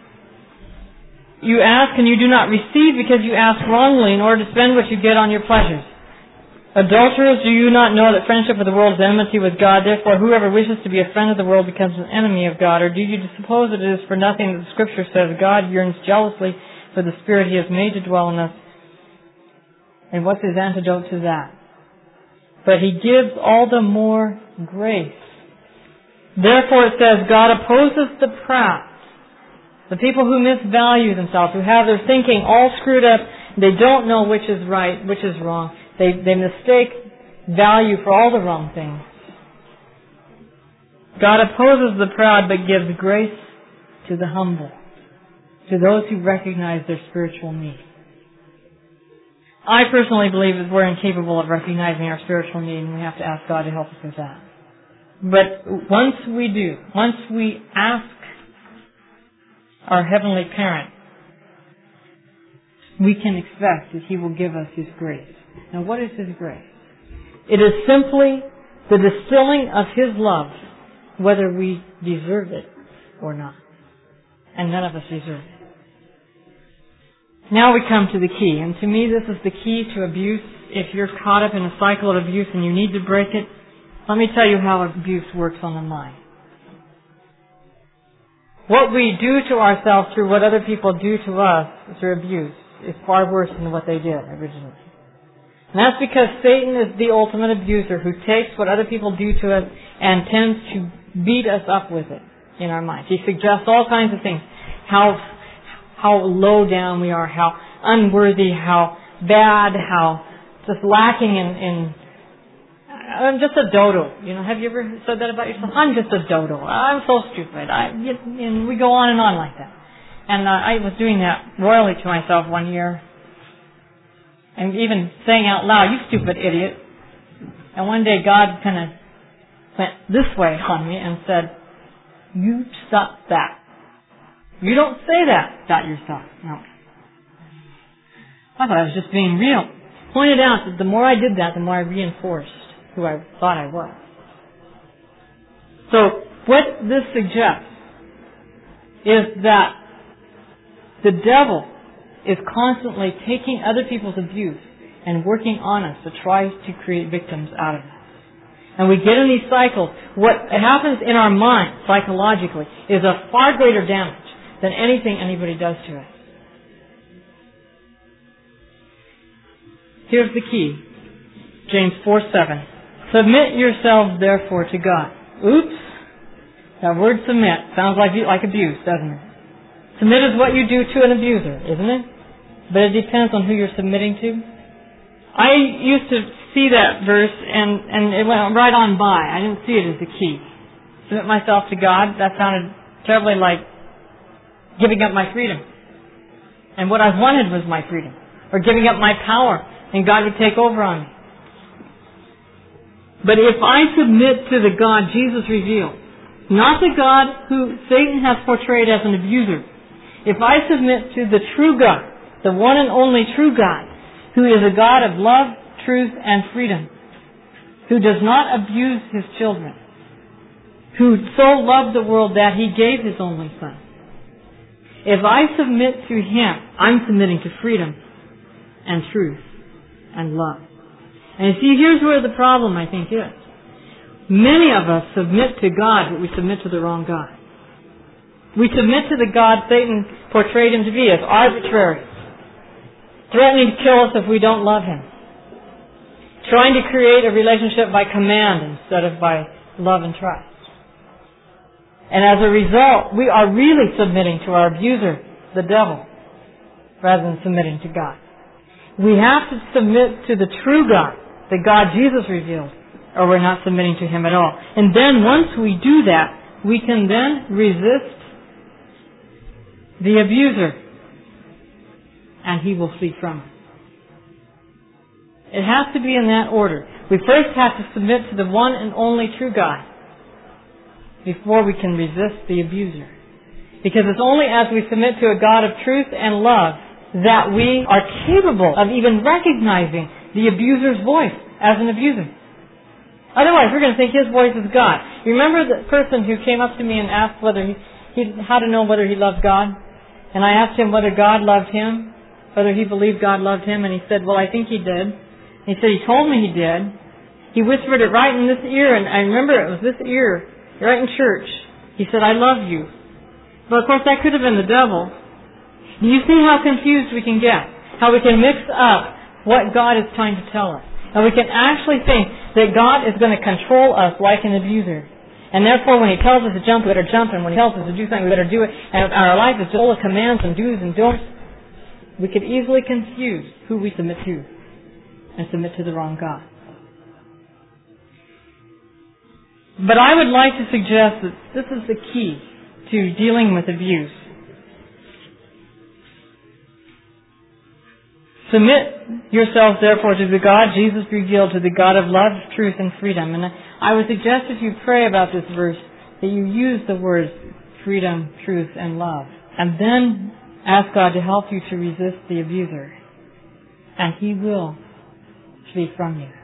You ask and you do not receive because you ask wrongly in order to spend what you get on your pleasures. Adulterers, do you not know that friendship with the world is enmity with God? Therefore, whoever wishes to be a friend of the world becomes an enemy of God. Or do you suppose that it is for nothing that the Scripture says God yearns jealously for the Spirit He has made to dwell in us? And what's his antidote to that? But he gives all the more grace. Therefore it says, God opposes the proud. The people who misvalue themselves, who have their thinking all screwed up, they don't know which is right, which is wrong. They mistake value for all the wrong things. God opposes the proud but gives grace to the humble, to those who recognize their spiritual need. I personally believe that we're incapable of recognizing our spiritual need, and we have to ask God to help us with that. But once we do, once we ask our Heavenly Parent, we can expect that He will give us His grace. Now, what is His grace? It is simply the distilling of His love, whether we deserve it or not. And none of us deserve it. Now we come to the key, and to me this is the key to abuse. If you're caught up in a cycle of abuse and you need to break it, let me tell you how abuse works on the mind. What we do to ourselves through what other people do to us through abuse is far worse than what they did originally. And that's because Satan is the ultimate abuser who takes what other people do to us and tends to beat us up with it in our minds. He suggests all kinds of things. How low down we are, how unworthy, how bad, how just lacking in I'm just a dodo. You know, have you ever said that about yourself? I'm just a dodo. I'm so stupid. And we go on and on like that. And I was doing that royally to myself one year. And even saying out loud, "You stupid idiot." And one day God kind of went this way on me and said, "You stop that. You don't say that about yourself." No. I thought I was just being real. Pointed out that the more I did that, the more I reinforced who I thought I was. So what this suggests is that the devil is constantly taking other people's abuse and working on us to try to create victims out of us. And we get in these cycles. What happens in our mind psychologically is a far greater damage than anything anybody does to us. Here's the key. James 4:7. Submit yourselves therefore to God. Oops. That word submit sounds like abuse, doesn't it? Submit is what you do to an abuser, isn't it? But it depends on who you're submitting to. I used to see that verse and it went right on by. I didn't see it as the key. Submit myself to God, that sounded terribly like giving up my freedom. And what I wanted was my freedom. Or giving up my power and God would take over on me. But if I submit to the God Jesus revealed, not the God who Satan has portrayed as an abuser, if I submit to the true God, the one and only true God, who is a God of love, truth, and freedom, who does not abuse His children, who so loved the world that He gave His only Son. If I submit to Him, I'm submitting to freedom and truth and love. And you see, here's where the problem, I think, is. Many of us submit to God, but we submit to the wrong God. We submit to the God Satan portrayed Him to be as arbitrary, threatening to kill us if we don't love Him, trying to create a relationship by command instead of by love and trust. And as a result, we are really submitting to our abuser, the devil, rather than submitting to God. We have to submit to the true God, the God Jesus revealed, or we're not submitting to Him at all. And then once we do that, we can then resist the abuser, and he will flee from us. It has to be in that order. We first have to submit to the one and only true God before we can resist the abuser. Because it's only as we submit to a God of truth and love that we are capable of even recognizing the abuser's voice as an abuser. Otherwise, we're going to think his voice is God. You remember the person who came up to me and asked how to know whether he loved God? And I asked him whether God loved him, whether he believed God loved him, and he said, well, I think he did. And he said he told me he did. He whispered it right in this ear, and I remember it was this ear, right in church. He said, I love you. But of course, that could have been the devil. Do you see how confused we can get? How we can mix up what God is trying to tell us. And we can actually think that God is going to control us like an abuser. And therefore, when He tells us to jump, we better jump. And when He tells us to do something, we better do it. And our life is full of commands and do's and don'ts. We could easily confuse who we submit to and submit to the wrong God. But I would like to suggest that this is the key to dealing with abuse. Submit yourselves, therefore, to the God Jesus revealed, to the God of love, truth, and freedom. And I would suggest if you pray about this verse that you use the words freedom, truth, and love. And then ask God to help you to resist the abuser. And He will flee from you.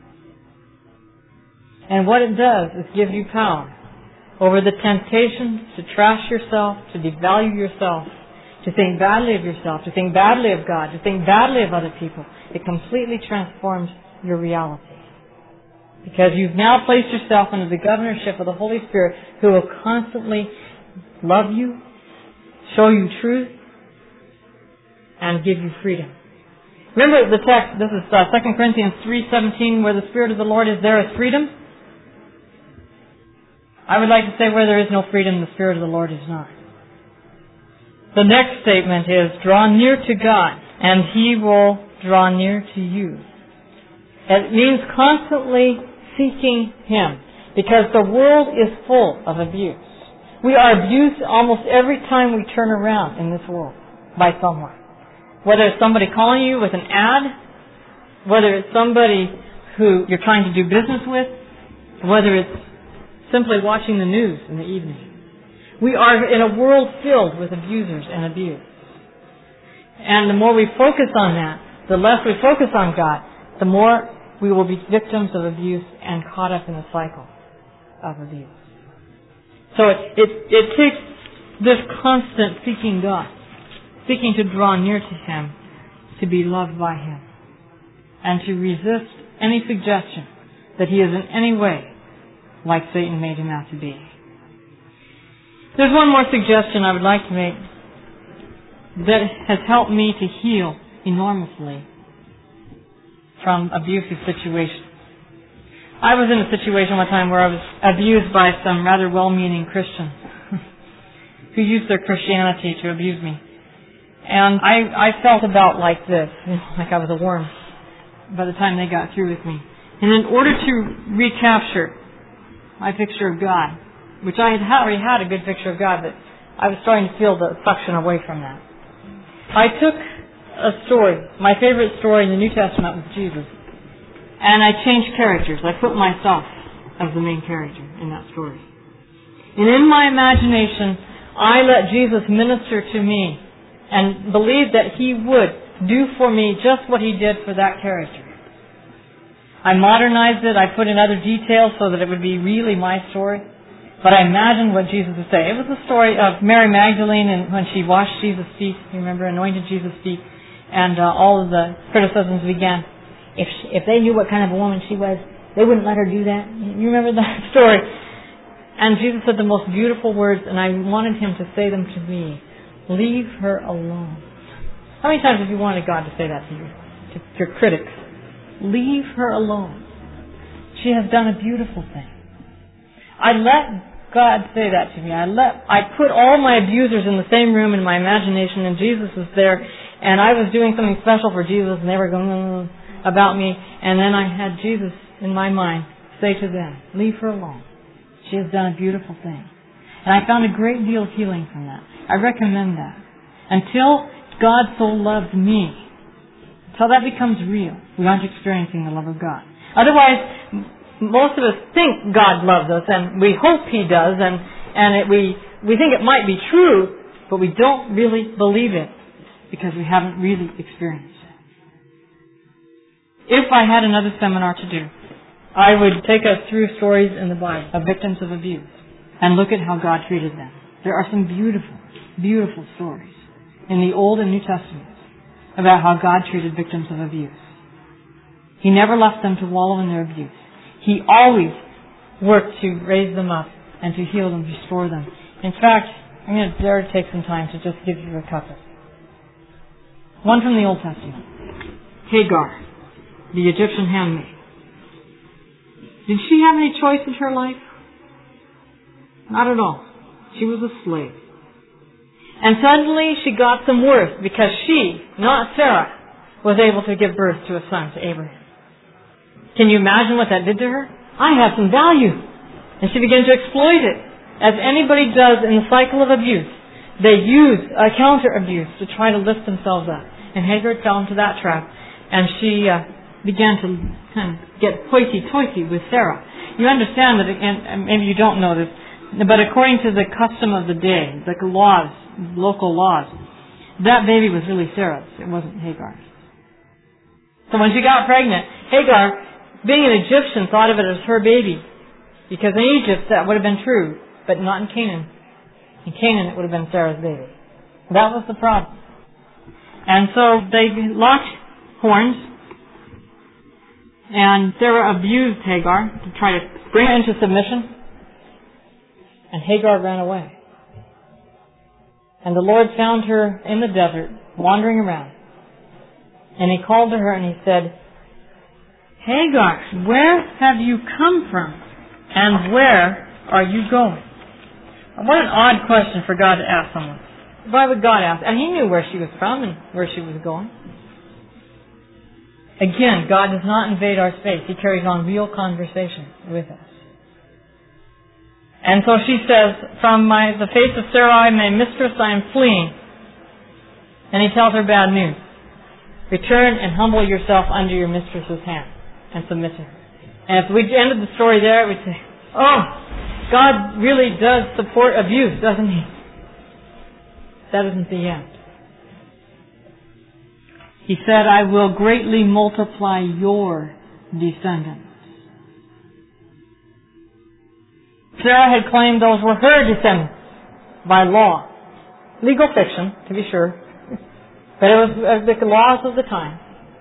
And what it does is give you power over the temptation to trash yourself, to devalue yourself, to think badly of yourself, to think badly of God, to think badly of other people. It completely transforms your reality. Because you've now placed yourself under the governorship of the Holy Spirit, who will constantly love you, show you truth, and give you freedom. Remember the text, this is 2 Corinthians 3:17, where the Spirit of the Lord is, there is freedom. I would like to say where there is no freedom, the Spirit of the Lord is not. The next statement is, draw near to God, and He will draw near to you. It means constantly seeking Him, because the world is full of abuse. We are abused almost every time we turn around in this world by someone. Whether it's somebody calling you with an ad, whether it's somebody who you're trying to do business with, whether it's simply watching the news in the evening. We are in a world filled with abusers and abuse. And the more we focus on that, the less we focus on God, the more we will be victims of abuse and caught up in the cycle of abuse. So it takes this constant seeking God, seeking to draw near to Him, to be loved by Him, and to resist any suggestion that He is in any way like Satan made Him out to be. There's one more suggestion I would like to make that has helped me to heal enormously from abusive situations. I was in a situation one time where I was abused by some rather well-meaning Christians who used their Christianity to abuse me. And I felt about like this, like I was a worm by the time they got through with me. And in order to recapture my picture of God, which I had already had a good picture of God, but I was starting to feel the suction away from that. I took a story, my favorite story in the New Testament was Jesus, and I changed characters. I put myself as the main character in that story. And in my imagination, I let Jesus minister to me and believed that He would do for me just what He did for that character. I modernized it. I put in other details so that it would be really my story. But I imagined what Jesus would say. It was the story of Mary Magdalene and when she washed Jesus' feet. You remember, anointed Jesus' feet. And all of the criticisms began. If they knew what kind of a woman she was, they wouldn't let her do that. You remember that story? And Jesus said the most beautiful words, and I wanted Him to say them to me. Leave her alone. How many times have you wanted God to say that to you? To your critics. Leave her alone. She has done a beautiful thing. I let God say that to me. I put all my abusers in the same room in my imagination, and Jesus was there, and I was doing something special for Jesus, and they were going about me, and then I had Jesus in my mind say to them, leave her alone. She has done a beautiful thing. And I found a great deal of healing from that. I recommend that. Until God so loved me, until that becomes real, we aren't experiencing the love of God. Otherwise, most of us think God loves us, and we hope He does, and we think it might be true, but we don't really believe it because we haven't really experienced it. If I had another seminar to do, I would take us through stories in the Bible of victims of abuse and look at how God treated them. There are some beautiful, beautiful stories in the Old and New Testaments about how God treated victims of abuse. He never left them to wallow in their abuse. He always worked to raise them up and to heal them, restore them. In fact, I'm going to dare to take some time to just give you a couple. One from the Old Testament. Hagar, the Egyptian handmaid. Did she have any choice in her life? Not at all. She was a slave. And suddenly she got some worth because she, not Sarah, was able to give birth to a son, to Abraham. Can you imagine what that did to her? I have some value. And she began to exploit it, as anybody does in the cycle of abuse. They use counter-abuse to try to lift themselves up. And Hagar fell into that trap, and she began to kind of get hoity-toity with Sarah. You understand that, and maybe you don't know this, but according to the custom of the day, the laws, local laws, that baby was really Sarah's. It wasn't Hagar's. So when she got pregnant, Hagar, being an Egyptian, thought of it as her baby. Because in Egypt that would have been true, but not in Canaan. In Canaan it would have been Sarah's baby. That was the problem. And so they locked horns, and Sarah abused Hagar to try to bring her into submission, and Hagar ran away. And the Lord found her in the desert, wandering around. And He called to her and He said, Hagar, where have you come from? And where are you going? What an odd question for God to ask someone. Why would God ask? And He knew where she was from and where she was going. Again, God does not invade our space. He carries on real conversation with us. And so she says, from the face of Sarai, my mistress, I am fleeing. And He tells her bad news. Return and humble yourself under your mistress's hand and submit to her. And if we ended the story there, we'd say, oh, God really does support abuse, doesn't He? That isn't the end. He said, I will greatly multiply your descendants. Sarah had claimed those were her descendants by law. Legal fiction, to be sure. But it was the laws of the time.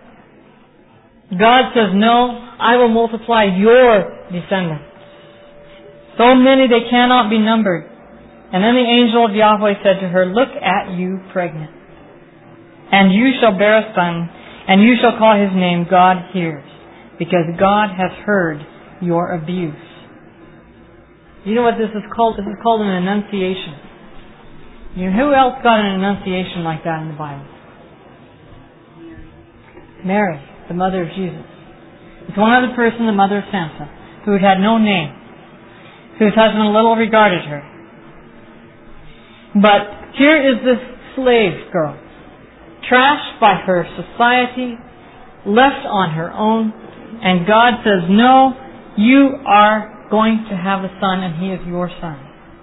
God says, no, I will multiply your descendants. So many they cannot be numbered. And then the angel of Yahweh said to her, look at you pregnant. And you shall bear a son, and you shall call his name God Hears, because God has heard your abuse. You know what this is called? This is called an annunciation. You know, who else got an annunciation like that in the Bible? Mary, the mother of Jesus. It's one other person, the mother of Samson, who had no name, whose husband little regarded her. But here is this slave girl, trashed by her society, left on her own, and God says, no, you are going to have a son, and he is your son.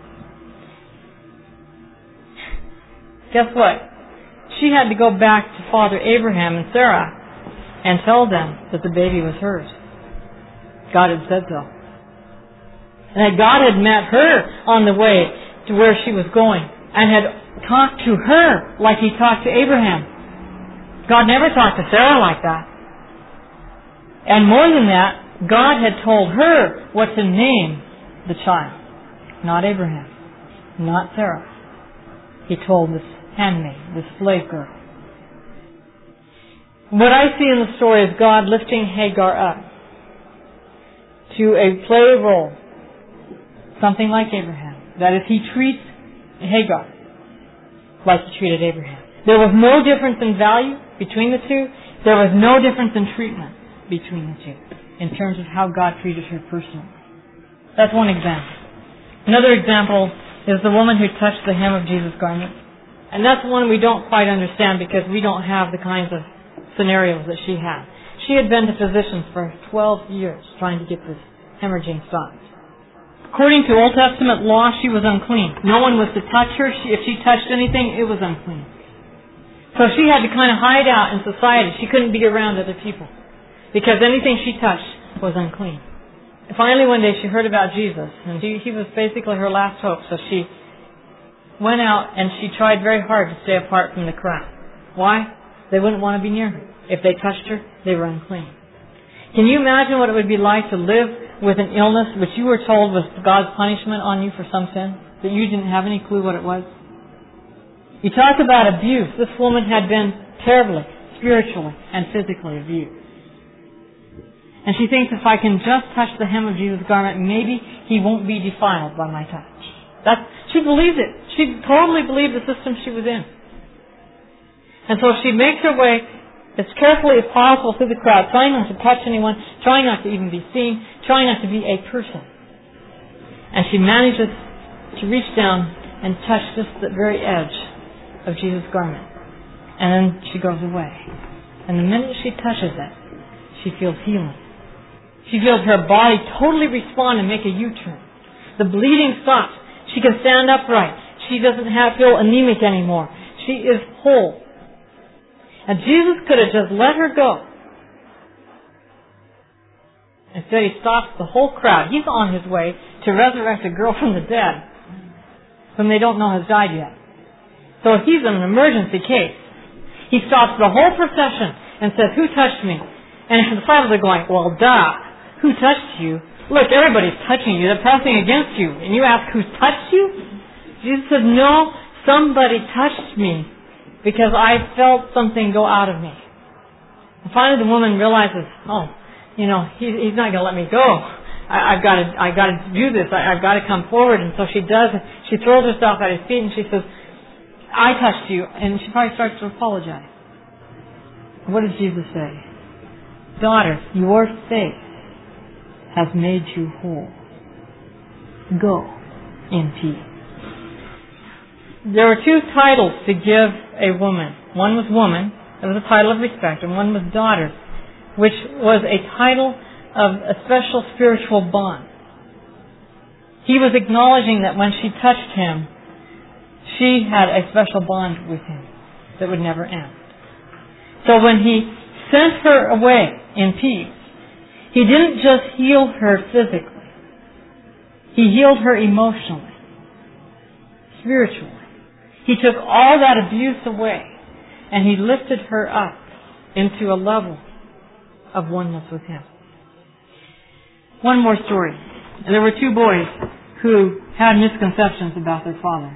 Guess what? She had to go back to Father Abraham and Sarah and tell them that the baby was hers. God had said so. And that God had met her on the way to where she was going and had talked to her like He talked to Abraham. God never talked to Sarah like that. And more than that, God had told her what to name the child. Not Abraham. Not Sarah. He told this handmaid, this slave girl. What I see in the story is God lifting Hagar up to a play role. Something like Abraham. That is, He treats Hagar like He treated Abraham. There was no difference in value between the two. There was no difference in treatment between the two, in terms of how God treated her personally. That's one example. Another example is the woman who touched the hem of Jesus' garment. And that's one we don't quite understand because we don't have the kinds of scenarios that she had. She had been to physicians for 12 years trying to get this hemorrhaging stopped. According to Old Testament law, she was unclean. No one was to touch her. If she touched anything, it was unclean. So she had to kind of hide out in society. She couldn't be around other people because anything she touched was unclean. And finally, one day she heard about Jesus, and he was basically her last hope. So she went out and she tried very hard to stay apart from the crowd. Why? They wouldn't want to be near her. If they touched her, they were unclean. Can you imagine what it would be like to live with an illness which you were told was God's punishment on you for some sin, that you didn't have any clue what it was? You talk about abuse. This woman had been terribly, spiritually and physically abused. And she thinks if I can just touch the hem of Jesus' garment, maybe he won't be defiled by my touch. She believes it. She totally believed the system she was in. And so she makes her way as carefully as possible through the crowd, trying not to touch anyone, trying not to even be seen, trying not to be a person. And she manages to reach down and touch just the very edge of Jesus' garment. And then she goes away. And the minute she touches it, she feels healing. She feels her body totally respond and make a U-turn. The bleeding stops. She can stand upright. She doesn't feel anemic anymore. She is whole. And Jesus could have just let her go. Instead, he stops the whole crowd. He's on his way to resurrect a girl from the dead whom they don't know has died yet. So he's in an emergency case. He stops the whole procession and says, "Who touched me?" And the disciples are going, "Well, duh. Who touched you? Look, everybody's touching you. They're pressing against you. And you ask, who touched you?" Jesus said, "No, somebody touched me because I felt something go out of me." And finally the woman realizes, he's not going to let me go. I've got to do this. I've got to come forward. And so she does. She throws herself at his feet and she says, "I touched you." And she probably starts to apologize. What does Jesus say? "Daughter, your faith has made you whole. Go in peace." There were two titles to give a woman. One was woman, that was a title of respect, and one was daughter, which was a title of a special spiritual bond. He was acknowledging that when she touched him, she had a special bond with him that would never end. So when he sent her away in peace, he didn't just heal her physically. He healed her emotionally, spiritually. He took all that abuse away and he lifted her up into a level of oneness with him. One more story. There were two boys who had misconceptions about their father.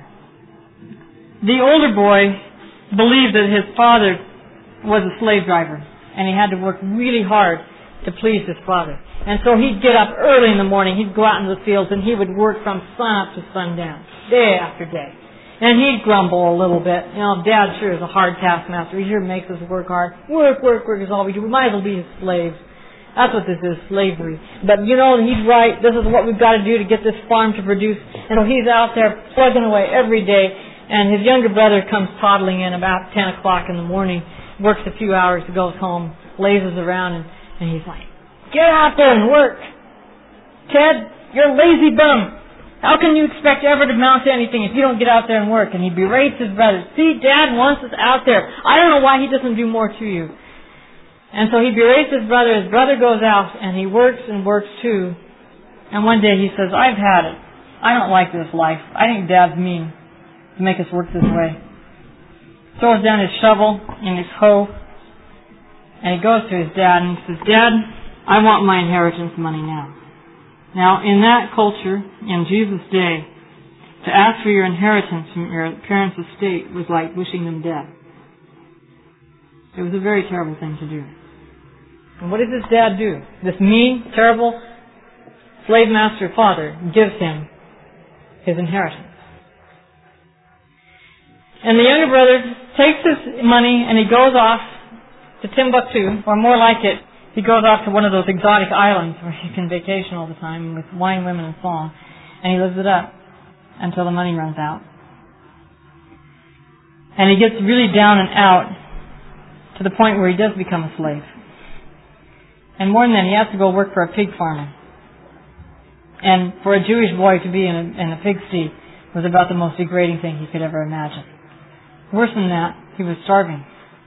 The older boy believed that his father was a slave driver and he had to work really hard to please his father. And so he'd get up early in the morning, he'd go out into the fields and he would work from sun up to sundown, day after day. And he'd grumble a little bit. Dad sure is a hard taskmaster. He sure makes us work hard. Work is all we do. We might as well be his slaves. That's what this is, slavery. But he's right. This is what we've got to do to get this farm to produce. And so he's out there plugging away every day. And his younger brother comes toddling in about 10 o'clock in the morning, works a few hours, goes home, lazes around, and he's like, "Get out there and work. Ted, you're a lazy bum. How can you expect ever to amount to anything if you don't get out there and work?" And he berates his brother. "See, Dad wants us out there. I don't know why he doesn't do more to you." And so he berates his brother. His brother goes out and he works and works too. And one day he says, "I've had it. I don't like this life. I think Dad's mean to make us work this way." Throws down his shovel and his hoe. And he goes to his dad and he says, "Dad, I want my inheritance money now." Now, in that culture, in Jesus' day, to ask for your inheritance from your parents' estate was like wishing them dead. It was a very terrible thing to do. And what does his dad do? This mean, terrible slave master father gives him his inheritance. And the younger brother takes his money and he goes off to Timbuktu, or more like it, he goes off to one of those exotic islands where he can vacation all the time with wine, women, and song. And he lives it up until the money runs out. And he gets really down and out to the point where he does become a slave. And more than that, he has to go work for a pig farmer. And for a Jewish boy to be in a pigsty was about the most degrading thing he could ever imagine. Worse than that, he was starving.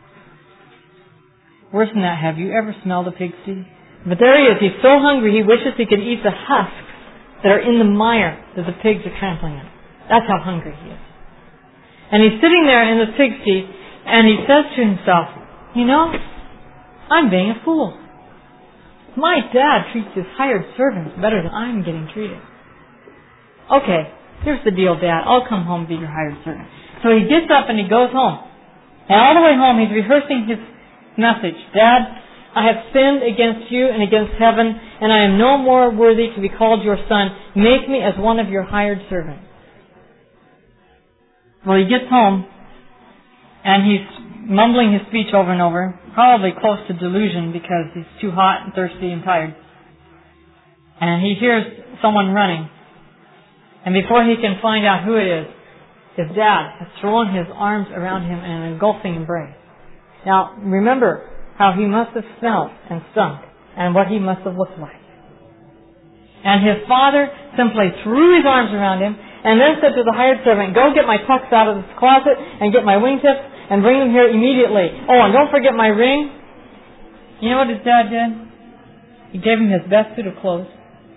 Worse than that, have you ever smelled a pigsty? But there he is. He's so hungry he wishes he could eat the husks that are in the mire that the pigs are trampling in. That's how hungry he is. And he's sitting there in the pigsty and he says to himself, I'm being a fool. My dad treats his hired servants better than I'm getting treated. Okay, here's the deal, Dad. I'll come home and be your hired servant. So he gets up and he goes home. And all the way home he's rehearsing his message. Dad, I have sinned against you and against heaven, and I am no more worthy to be called your son. Make me as one of your hired servants. Well, he gets home, and he's mumbling his speech over and over, probably close to delusion because he's too hot and thirsty and tired. And he hears someone running. And before he can find out who it is, his dad has thrown his arms around him in an engulfing embrace. Now, remember how he must have smelled and stunk and what he must have looked like. And his father simply threw his arms around him and then said to the hired servant, go get my tux out of this closet and get my wingtips and bring them here immediately. Oh, and don't forget my ring. You know what his dad did? He gave him his best suit of clothes.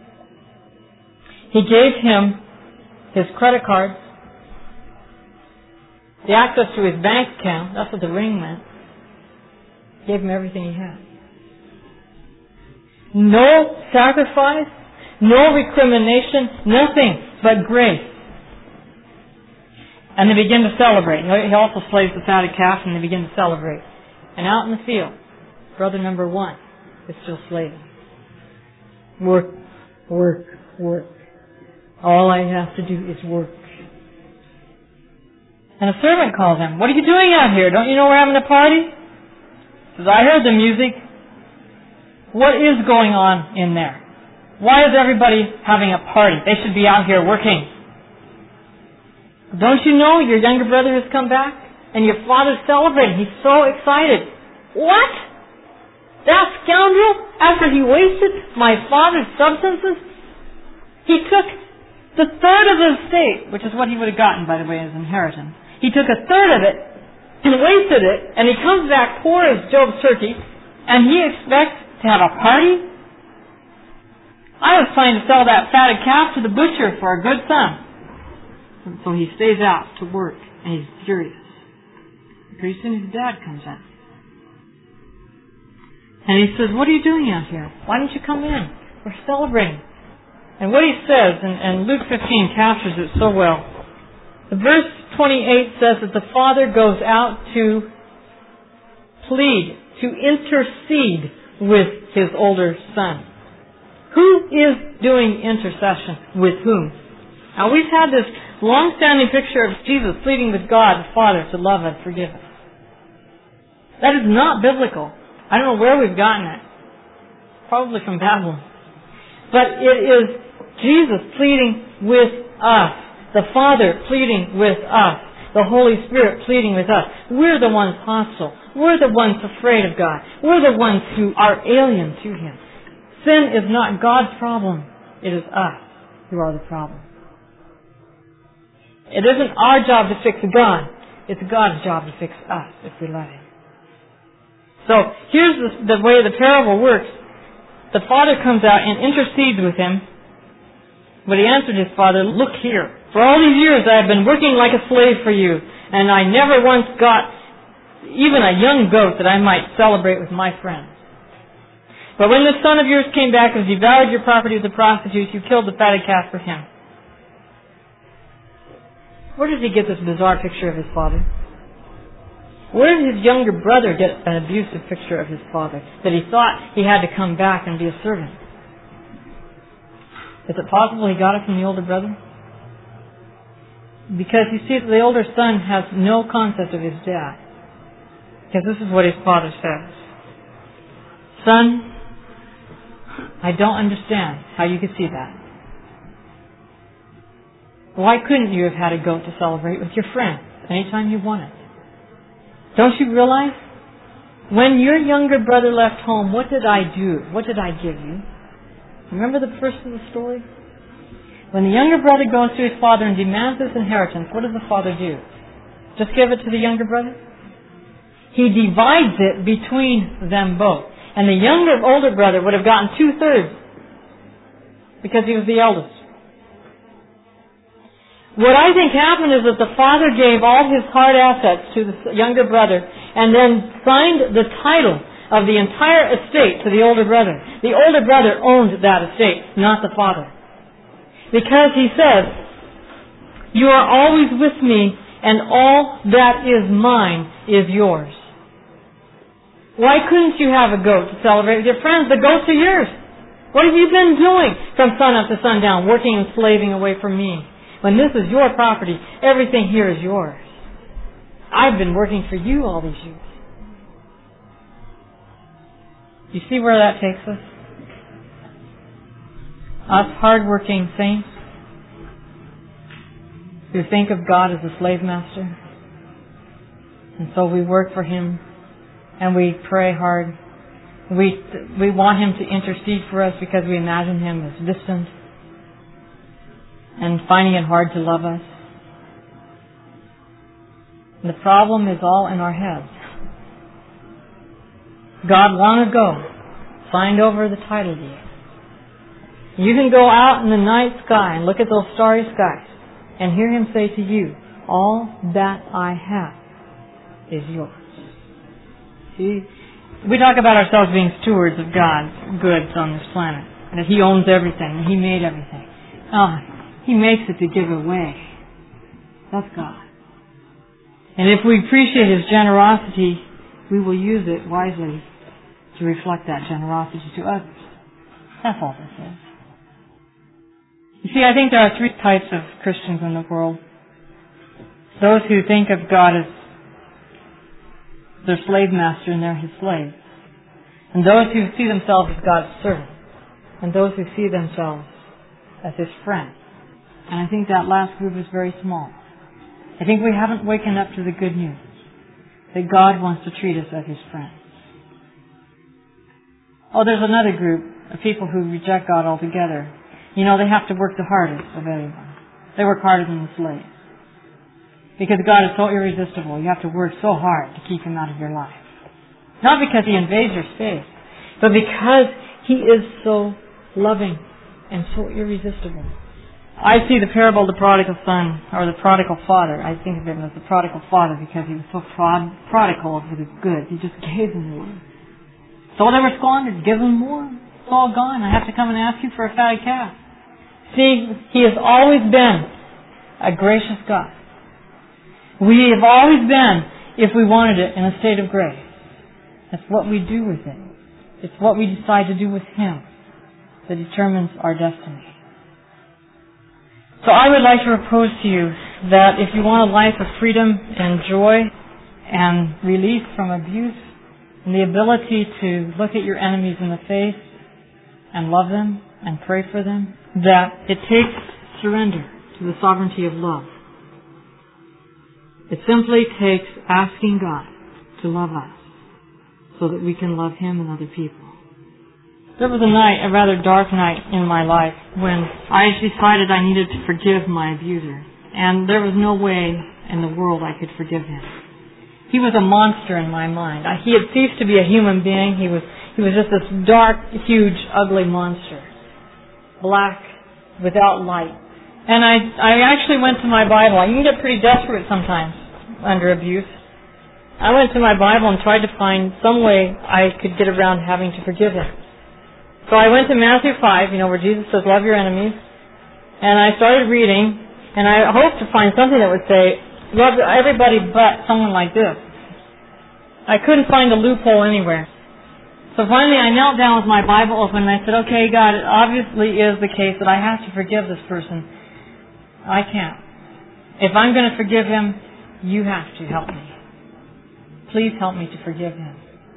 He gave him his credit cards, the access to his bank account. That's what the ring meant. He gave him everything he had. No sacrifice, no recrimination, nothing but grace. And they begin to celebrate. He also slays the fatted calf and they begin to celebrate. And out in the field, brother number 1 is still slaving. Work, work, work. All I have to do is work. And a servant calls him, what are you doing out here? Don't you know we're having a party? He says, I heard the music. What is going on in there? Why is everybody having a party? They should be out here working. Don't you know your younger brother has come back? And your father's celebrating. He's so excited. What? That scoundrel, after he wasted my father's substances, he took the third of his estate, which is what he would have gotten, by the way, as inheritance. He took a third of it and wasted it, and he comes back poor as Job's turkey, and he expects to have a party? I was trying to sell that fatted calf to the butcher for a good sum. And so he stays out to work, and he's furious. Pretty soon his dad comes in. And he says, what are you doing out here? Why don't you come in? We're celebrating. And what he says, and Luke 15 captures it so well. The verse 28 says that the father goes out to plead, to intercede with his older son. Who is doing intercession with whom? Now we've had this long-standing picture of Jesus pleading with God the Father to love and forgive us. That is not biblical. I don't know where we've gotten it. Probably from Babylon. But it is Jesus pleading with us. The Father pleading with us. The Holy Spirit pleading with us. We're the ones hostile. We're the ones afraid of God. We're the ones who are alien to Him. Sin is not God's problem. It is us who are the problem. It isn't our job to fix God. It's God's job to fix us if we let Him. So here's the way the parable works. The father comes out and intercedes with him. But he answered his father, look here. For all these years I have been working like a slave for you, and I never once got even a young goat that I might celebrate with my friends. But when this son of yours came back and devoured your property with the prostitutes, you killed the fatted calf for him. Where does he get this bizarre picture of his father? Where did his younger brother get an abusive picture of his father, that he thought he had to come back and be a servant? Is it possible he got it from the older brother? Because you see, the older son has no concept of his dad. Because this is what his father says. Son, I don't understand how you could see that. Why couldn't you have had a goat to celebrate with your friends anytime you wanted? Don't you realize? When your younger brother left home, what did I do? What did I give you? Remember the first of the story? When the younger brother goes to his father and demands his inheritance, what does the father do? Just give it to the younger brother? He divides it between them both. And the older brother would have gotten 2/3 because he was the eldest. What I think happened is that the father gave all his hard assets to the younger brother and then signed the title of the entire estate to the older brother. The older brother owned that estate, not the father. Because he says, you are always with me and all that is mine is yours. Why couldn't you have a goat to celebrate with your friends? The goats are yours. What have you been doing from sun up to sundown, working and slaving away from me? When this is your property, everything here is yours. I've been working for you all these years. You see where that takes us? Us hard-working saints who think of God as a slave master. And so we work for Him and we pray hard. We want Him to intercede for us because we imagine Him as distant and finding it hard to love us. And the problem is all in our heads. God long ago signed over the title deed. You can go out in the night sky and look at those starry skies and hear Him say to you, all that I have is yours. See, we talk about ourselves being stewards of God's goods on this planet, and that He owns everything, and He made everything. Oh, He makes it to give away. That's God. And if we appreciate His generosity, we will use it wisely to reflect that generosity to others. That's all this is. You see, I think there are three types of Christians in the world. Those who think of God as their slave master and they're His slaves. And those who see themselves as God's servants. And those who see themselves as His friends. And I think that last group is very small. I think we haven't waken up to the good news that God wants to treat us as His friends. Oh, there's another group of people who reject God altogether. You know, they have to work the hardest of anyone. They work harder than the slaves. Because God is so irresistible, you have to work so hard to keep Him out of your life. Not because He invades your space, but because He is so loving and so irresistible. I see the parable of the prodigal son, or the prodigal father. I think of him as the prodigal father because he was so prodigal with his goods. He just gave them more. So they were squandered. Give them more. It's all gone. I have to come and ask you for a fatted calf. See, He has always been a gracious God. We have always been, if we wanted it, in a state of grace. That's what we do with it. It's what we decide to do with Him that determines our destiny. So I would like to propose to you that if you want a life of freedom and joy and release from abuse and the ability to look at your enemies in the face and love them and pray for them, that it takes surrender to the sovereignty of love. It simply takes asking God to love us so that we can love Him and other people. There was a night, a rather dark night in my life, when I decided I needed to forgive my abuser. And there was no way in the world I could forgive him. He was a monster in my mind. He had ceased to be a human being. He was just this dark, huge, ugly monster. Black, without light. And I actually went to my Bible. You can get pretty desperate sometimes under abuse. I went to my Bible and tried to find some way I could get around having to forgive him. So I went to Matthew 5, where Jesus says, love your enemies. And I started reading, and I hoped to find something that would say, love everybody but someone like this. I couldn't find a loophole anywhere. So finally I knelt down with my Bible open and I said, okay, God, it obviously is the case that I have to forgive this person. I can't. If I'm going to forgive him, you have to help me. Please help me to forgive him.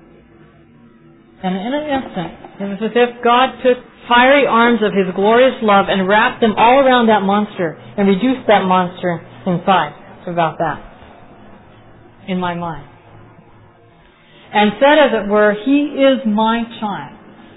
And in an instant, it was as if God took fiery arms of His glorious love and wrapped them all around that monster and reduced that monster inside. It's about that. In my mind. And said, as it were, he is my child.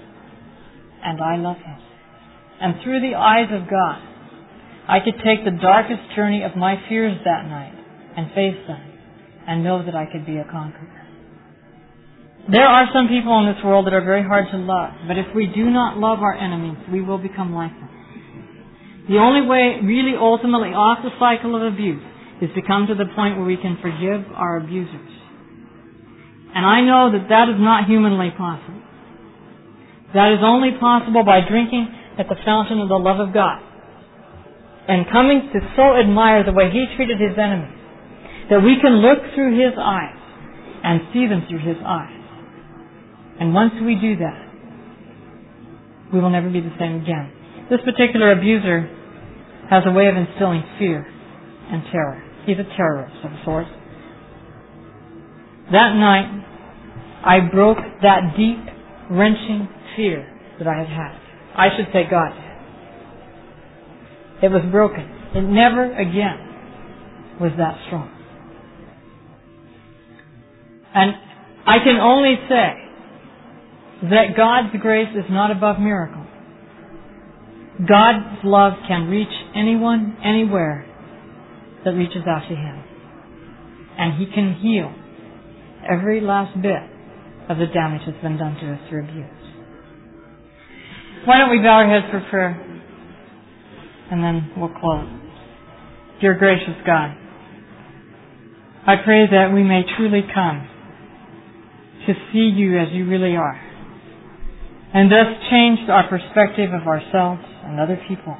And I love him. And through the eyes of God, I could take the darkest journey of my fears that night and face them and know that I could be a conqueror. There are some people in this world that are very hard to love, but if we do not love our enemies, we will become like them. The only way really ultimately off the cycle of abuse is to come to the point where we can forgive our abusers. And I know that that is not humanly possible. That is only possible by drinking at the fountain of the love of God and coming to so admire the way He treated His enemies that we can look through His eyes and see them through His eyes. And once we do that, we will never be the same again. This particular abuser has a way of instilling fear and terror. He's a terrorist of sorts. That night, I broke that deep, wrenching fear that I had had. I should say God did. It was broken. It never again was that strong. And I can only say that God's grace is not above miracles. God's love can reach anyone, anywhere that reaches out to Him. And He can heal every last bit of the damage that's been done to us through abuse. Why don't we bow our heads for prayer? And then we'll close. Dear gracious God, I pray that we may truly come to see You as You really are, and thus change our perspective of ourselves and other people.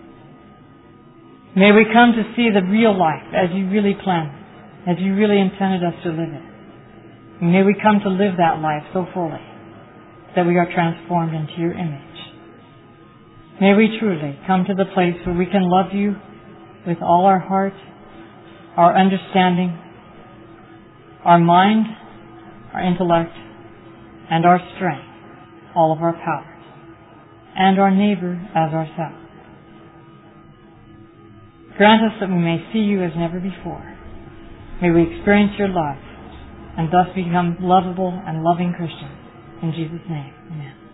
May we come to see the real life as You really planned, as You really intended us to live it. And may we come to live that life so fully that we are transformed into Your image. May we truly come to the place where we can love You with all our heart, our understanding, our mind, our intellect, and our strength, all of our powers, and our neighbor as ourselves. Grant us that we may see You as never before. May we experience Your love and thus become lovable and loving Christians. In Jesus' name, amen.